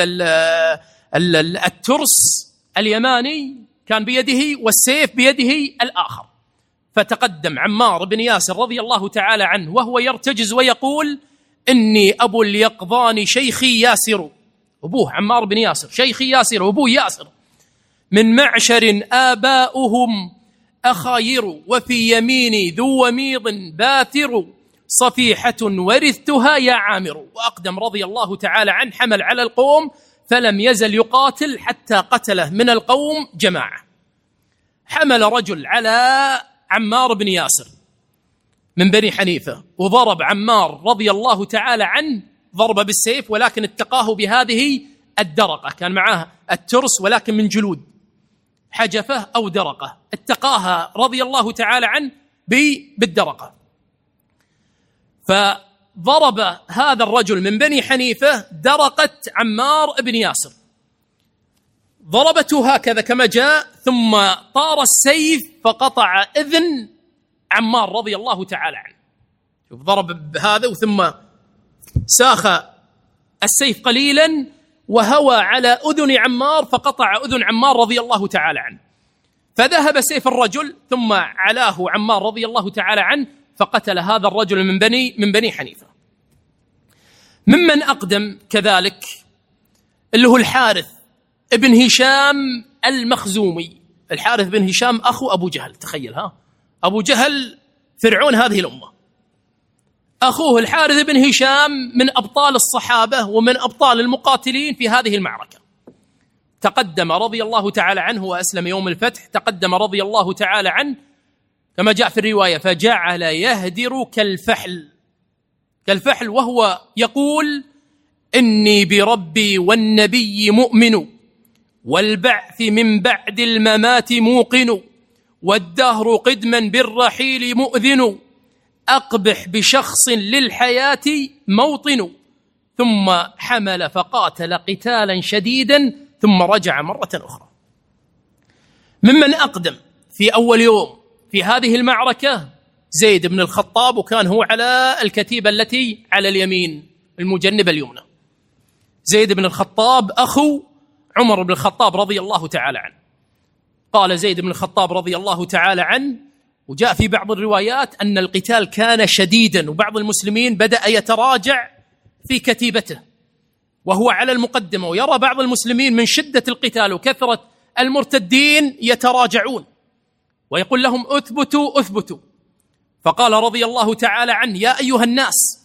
الترس اليماني كان بيده والسيف بيده الآخر. فتقدم عمار بن ياسر رضي الله تعالى عنه وهو يرتجز ويقول إني أبو اليقظان شيخي ياسر، أبوه عمار بن ياسر شيخي ياسر، أبوه ياسر، من معشر آباؤهم أخاير، وفي يميني ذو وميض باثر، صفيحة ورثتها يا عامر. وأقدم رضي الله تعالى عنه، حمل على القوم فلم يزل يقاتل حتى قتله من القوم جماعة. حمل رجل على عمار بن ياسر من بني حنيفة، وضرب عمار رضي الله تعالى عنه ضربة بالسيف، ولكن اتقاه بهذه الدرقة، كان معاه الترس ولكن من جلود، حجفة أو درقة، اتقاها رضي الله تعالى عنه بالدرقة. فضرب هذا الرجل من بني حنيفة درقة عمار بن ياسر، ضربته هكذا كما جاء، ثم طار السيف فقطع إذن عمار رضي الله تعالى عنه. شوف، ضرب بهذا وثم ساخ السيف قليلا وهوى على أذن عمار فقطع أذن عمار رضي الله تعالى عنه، فذهب سيف الرجل ثم علاه عمار رضي الله تعالى عنه فقتل هذا الرجل من بني حنيفة. ممن أقدم كذلك اللي هو الحارث ابن هشام المخزومي. الحارث بن هشام أخو أبو جهل، تخيل، أبو جهل فرعون هذه الأمة، أخوه الحارث بن هشام من أبطال الصحابة ومن أبطال المقاتلين في هذه المعركة. تقدم رضي الله تعالى عنه وأسلم يوم الفتح، تقدم رضي الله تعالى عنه كما جاء في الرواية فجعل يهدر كالفحل وهو يقول إني بربي والنبي مؤمن، والبعث من بعد الممات موقن، والدهر قدما بالرحيل مؤذن، أقبح بشخص للحياة موطن. ثم حمل فقاتل قتالا شديدا ثم رجع مرة أخرى. ممن أقدم في أول يوم في هذه المعركة زيد بن الخطاب، وكان هو على الكتيبة التي على اليمين المجنبة اليمنى. زيد بن الخطاب أخو عمر بن الخطاب رضي الله تعالى عنه. قال زيد بن الخطاب رضي الله تعالى عنه، وجاء في بعض الروايات أن القتال كان شديدا وبعض المسلمين بدأ يتراجع في كتيبته وهو على المقدمة، ويرى بعض المسلمين من شدة القتال وكثرة المرتدين يتراجعون، ويقول لهم أثبتوا أثبتوا. فقال رضي الله تعالى عنه: يا أيها الناس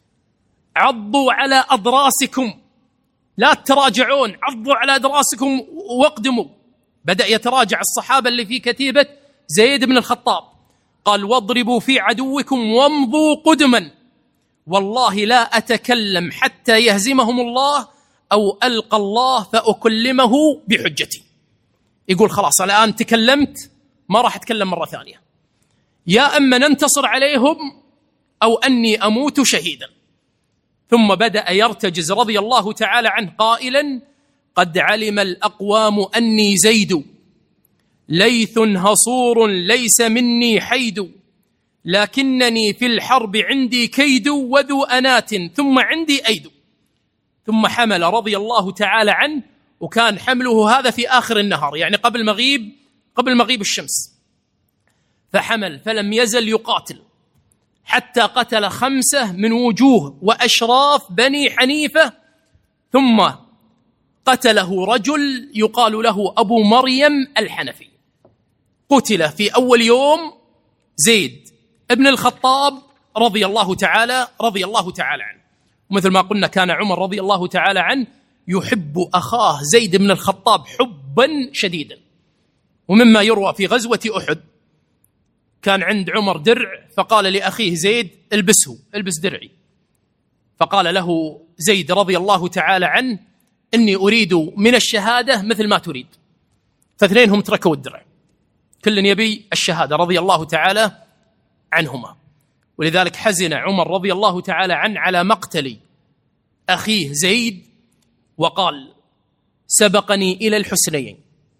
عضوا على أضراسكم، لا تراجعون، عضوا على أضراسكم واقدموا. بدأ يتراجع الصحابة اللي في كتيبة زيد بن الخطاب. قال: واضربوا في عدوكم وامضوا قدما، والله لا أتكلم حتى يهزمهم الله أو ألقى الله فأكلمه بحجتي. يقول خلاص الآن تكلمت، ما راح أتكلم مرة ثانية، يا أما ننتصر عليهم أو أني أموت شهيدا. ثم بدأ يرتجز رضي الله تعالى عنه قائلا: قد علم الأقوام أني زيد، ليث هصور ليس مني حيد، لكنني في الحرب عندي كيد وذو أنات ثم عندي أيد. ثم حمل رضي الله تعالى عنه، وكان حمله هذا في آخر النهار، يعني قبل مغيب الشمس، فحمل فلم يزل يقاتل حتى قتل 5 من وجوه وأشراف بني حنيفة. ثم قتله رجل يقال له أبو مريم الحنفي. قتل في أول يوم زيد ابن الخطاب رضي الله تعالى عنه. ومثل ما قلنا كان عمر رضي الله تعالى عنه يحب أخاه زيد بن الخطاب حبا شديدا. ومما يروى في غزوة أحد كان عند عمر درع، فقال لأخيه زيد: البس درعي. فقال له زيد رضي الله تعالى عنه: إني أريد من الشهادة مثل ما تريد. فاثنينهم تركوا الدرع، كل يبي الشهادة رضي الله تعالى عنهما. ولذلك حزن عمر رضي الله تعالى عنه على مقتل أخيه زيد، وقال: سبقني إلى الحسنيين،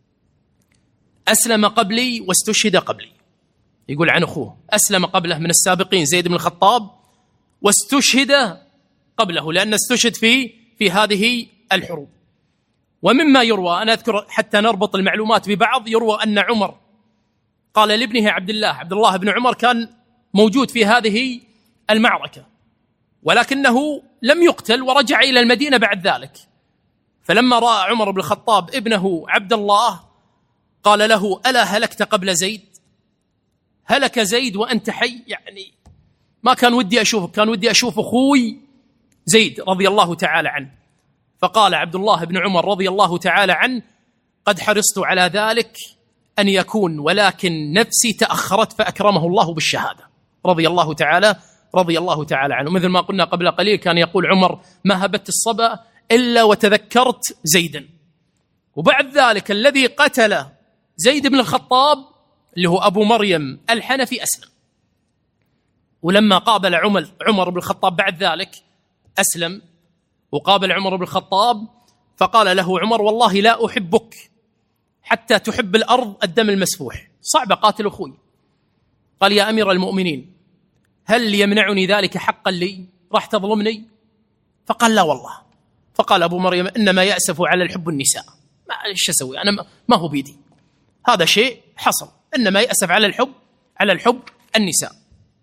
أسلم قبلي واستشهد قبلي. يقول عن أخوه أسلم قبله من السابقين زيد بن الخطاب، واستشهد قبله لأن استشهد في هذه الحروب. ومما يروى، أنا أذكر حتى نربط المعلومات ببعض، يروى أن عمر قال لابنه عبد الله بن عمر كان موجود في هذه المعركة، ولكنه لم يقتل ورجع إلى المدينة بعد ذلك. فلما رأى عمر بن الخطاب ابنه عبد الله قال له: ألا هلكت قبل زيد؟ هلك زيد وأنت حي، يعني ما كان ودي أشوفك، كان ودي أشوف أخوي زيد رضي الله تعالى عنه. فقال عبد الله بن عمر رضي الله تعالى عنه: قد حرصت على ذلك أن يكون، ولكن نفسي تأخرت فأكرمه الله بالشهادة رضي الله تعالى عنه. مثل ما قلنا قبل قليل كان يقول عمر: ما هبت الصبا إلا وتذكرت زيدا. وبعد ذلك الذي قتل زيد بن الخطاب اللي هو أبو مريم الحنفي أسلم. ولما قابل عمر بن الخطاب بعد ذلك أسلم، وقابل عمر بن الخطاب فقال له عمر: والله لا أحبك حتى تحب الأرض الدم المسفوح، صعب قاتل أخوي. قال: يا أمير المؤمنين، هل يمنعني ذلك حقا لي؟ راح تظلمني؟ فقال: لا والله. فقال أبو مريم: إنما يأسف على الحب النساء، ما إيش أسوي أنا، ما هو بيدي، هذا شيء حصل، إنما يأسف على الحب النساء.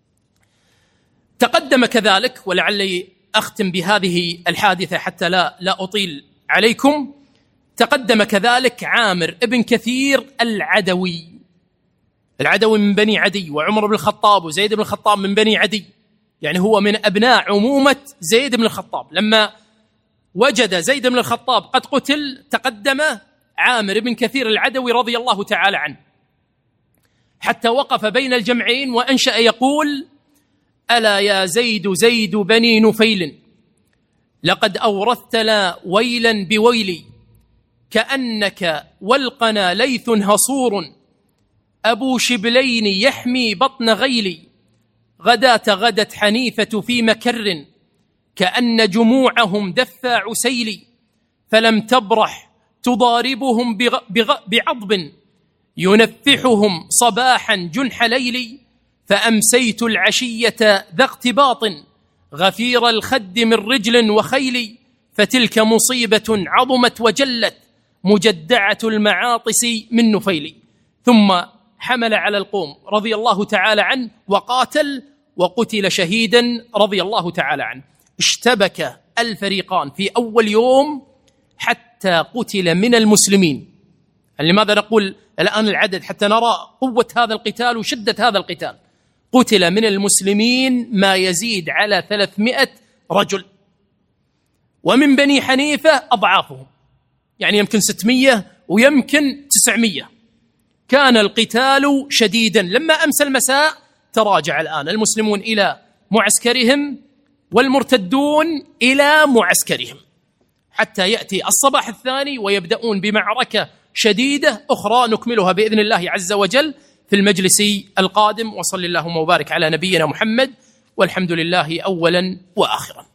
تقدم كذلك، ولعلي أختم بهذه الحادثة حتى لا أطيل عليكم، تقدم كذلك عامر ابن كثير العدوي من بني عدي، وعمر بن الخطاب وزيد بن الخطاب من بني عدي، يعني هو من أبناء عمومة زيد بن الخطاب. لما وجد زيد بن الخطاب قد قتل تقدم عامر بن كثير العدوي رضي الله تعالى عنه حتى وقف بين الجمعين وأنشأ يقول: ألا يا زيد بني نفيل، لقد أورثتنا ويلا بويلي، كأنك والقنا ليث هصور، أبو شبلين يحمي بطن غيلي، غدت حنيفة في مكر، كأن جموعهم دفاع سيلي، فلم تبرح تضاربهم بعضب، ينفحهم صباحا جنح ليلي، فأمسيت العشية ذا اغتباط غفير الخد من رجل وخيل، فتلك مصيبة عظمت وجلت مجدعة المعاطس من نفيل. ثم حمل على القوم رضي الله تعالى عنه وقاتل وقتل شهيدا رضي الله تعالى عنه. اشتبك الفريقان في أول يوم حتى قتل من المسلمين. لماذا نقول الآن العدد؟ حتى نرى قوة هذا القتال وشدة هذا القتال. قتل من المسلمين ما يزيد على 300 رجل، ومن بني حنيفة أضعافهم، يعني يمكن 600 ويمكن 900. كان القتال شديدا. لما أمس المساء تراجع الآن المسلمون إلى معسكرهم والمرتدون إلى معسكرهم، حتى يأتي الصباح الثاني ويبدأون بمعركة شديدة أخرى نكملها بإذن الله عز وجل في المجلس القادم. وصلى اللهم وبارك على نبينا محمد، والحمد لله أولا وآخرا.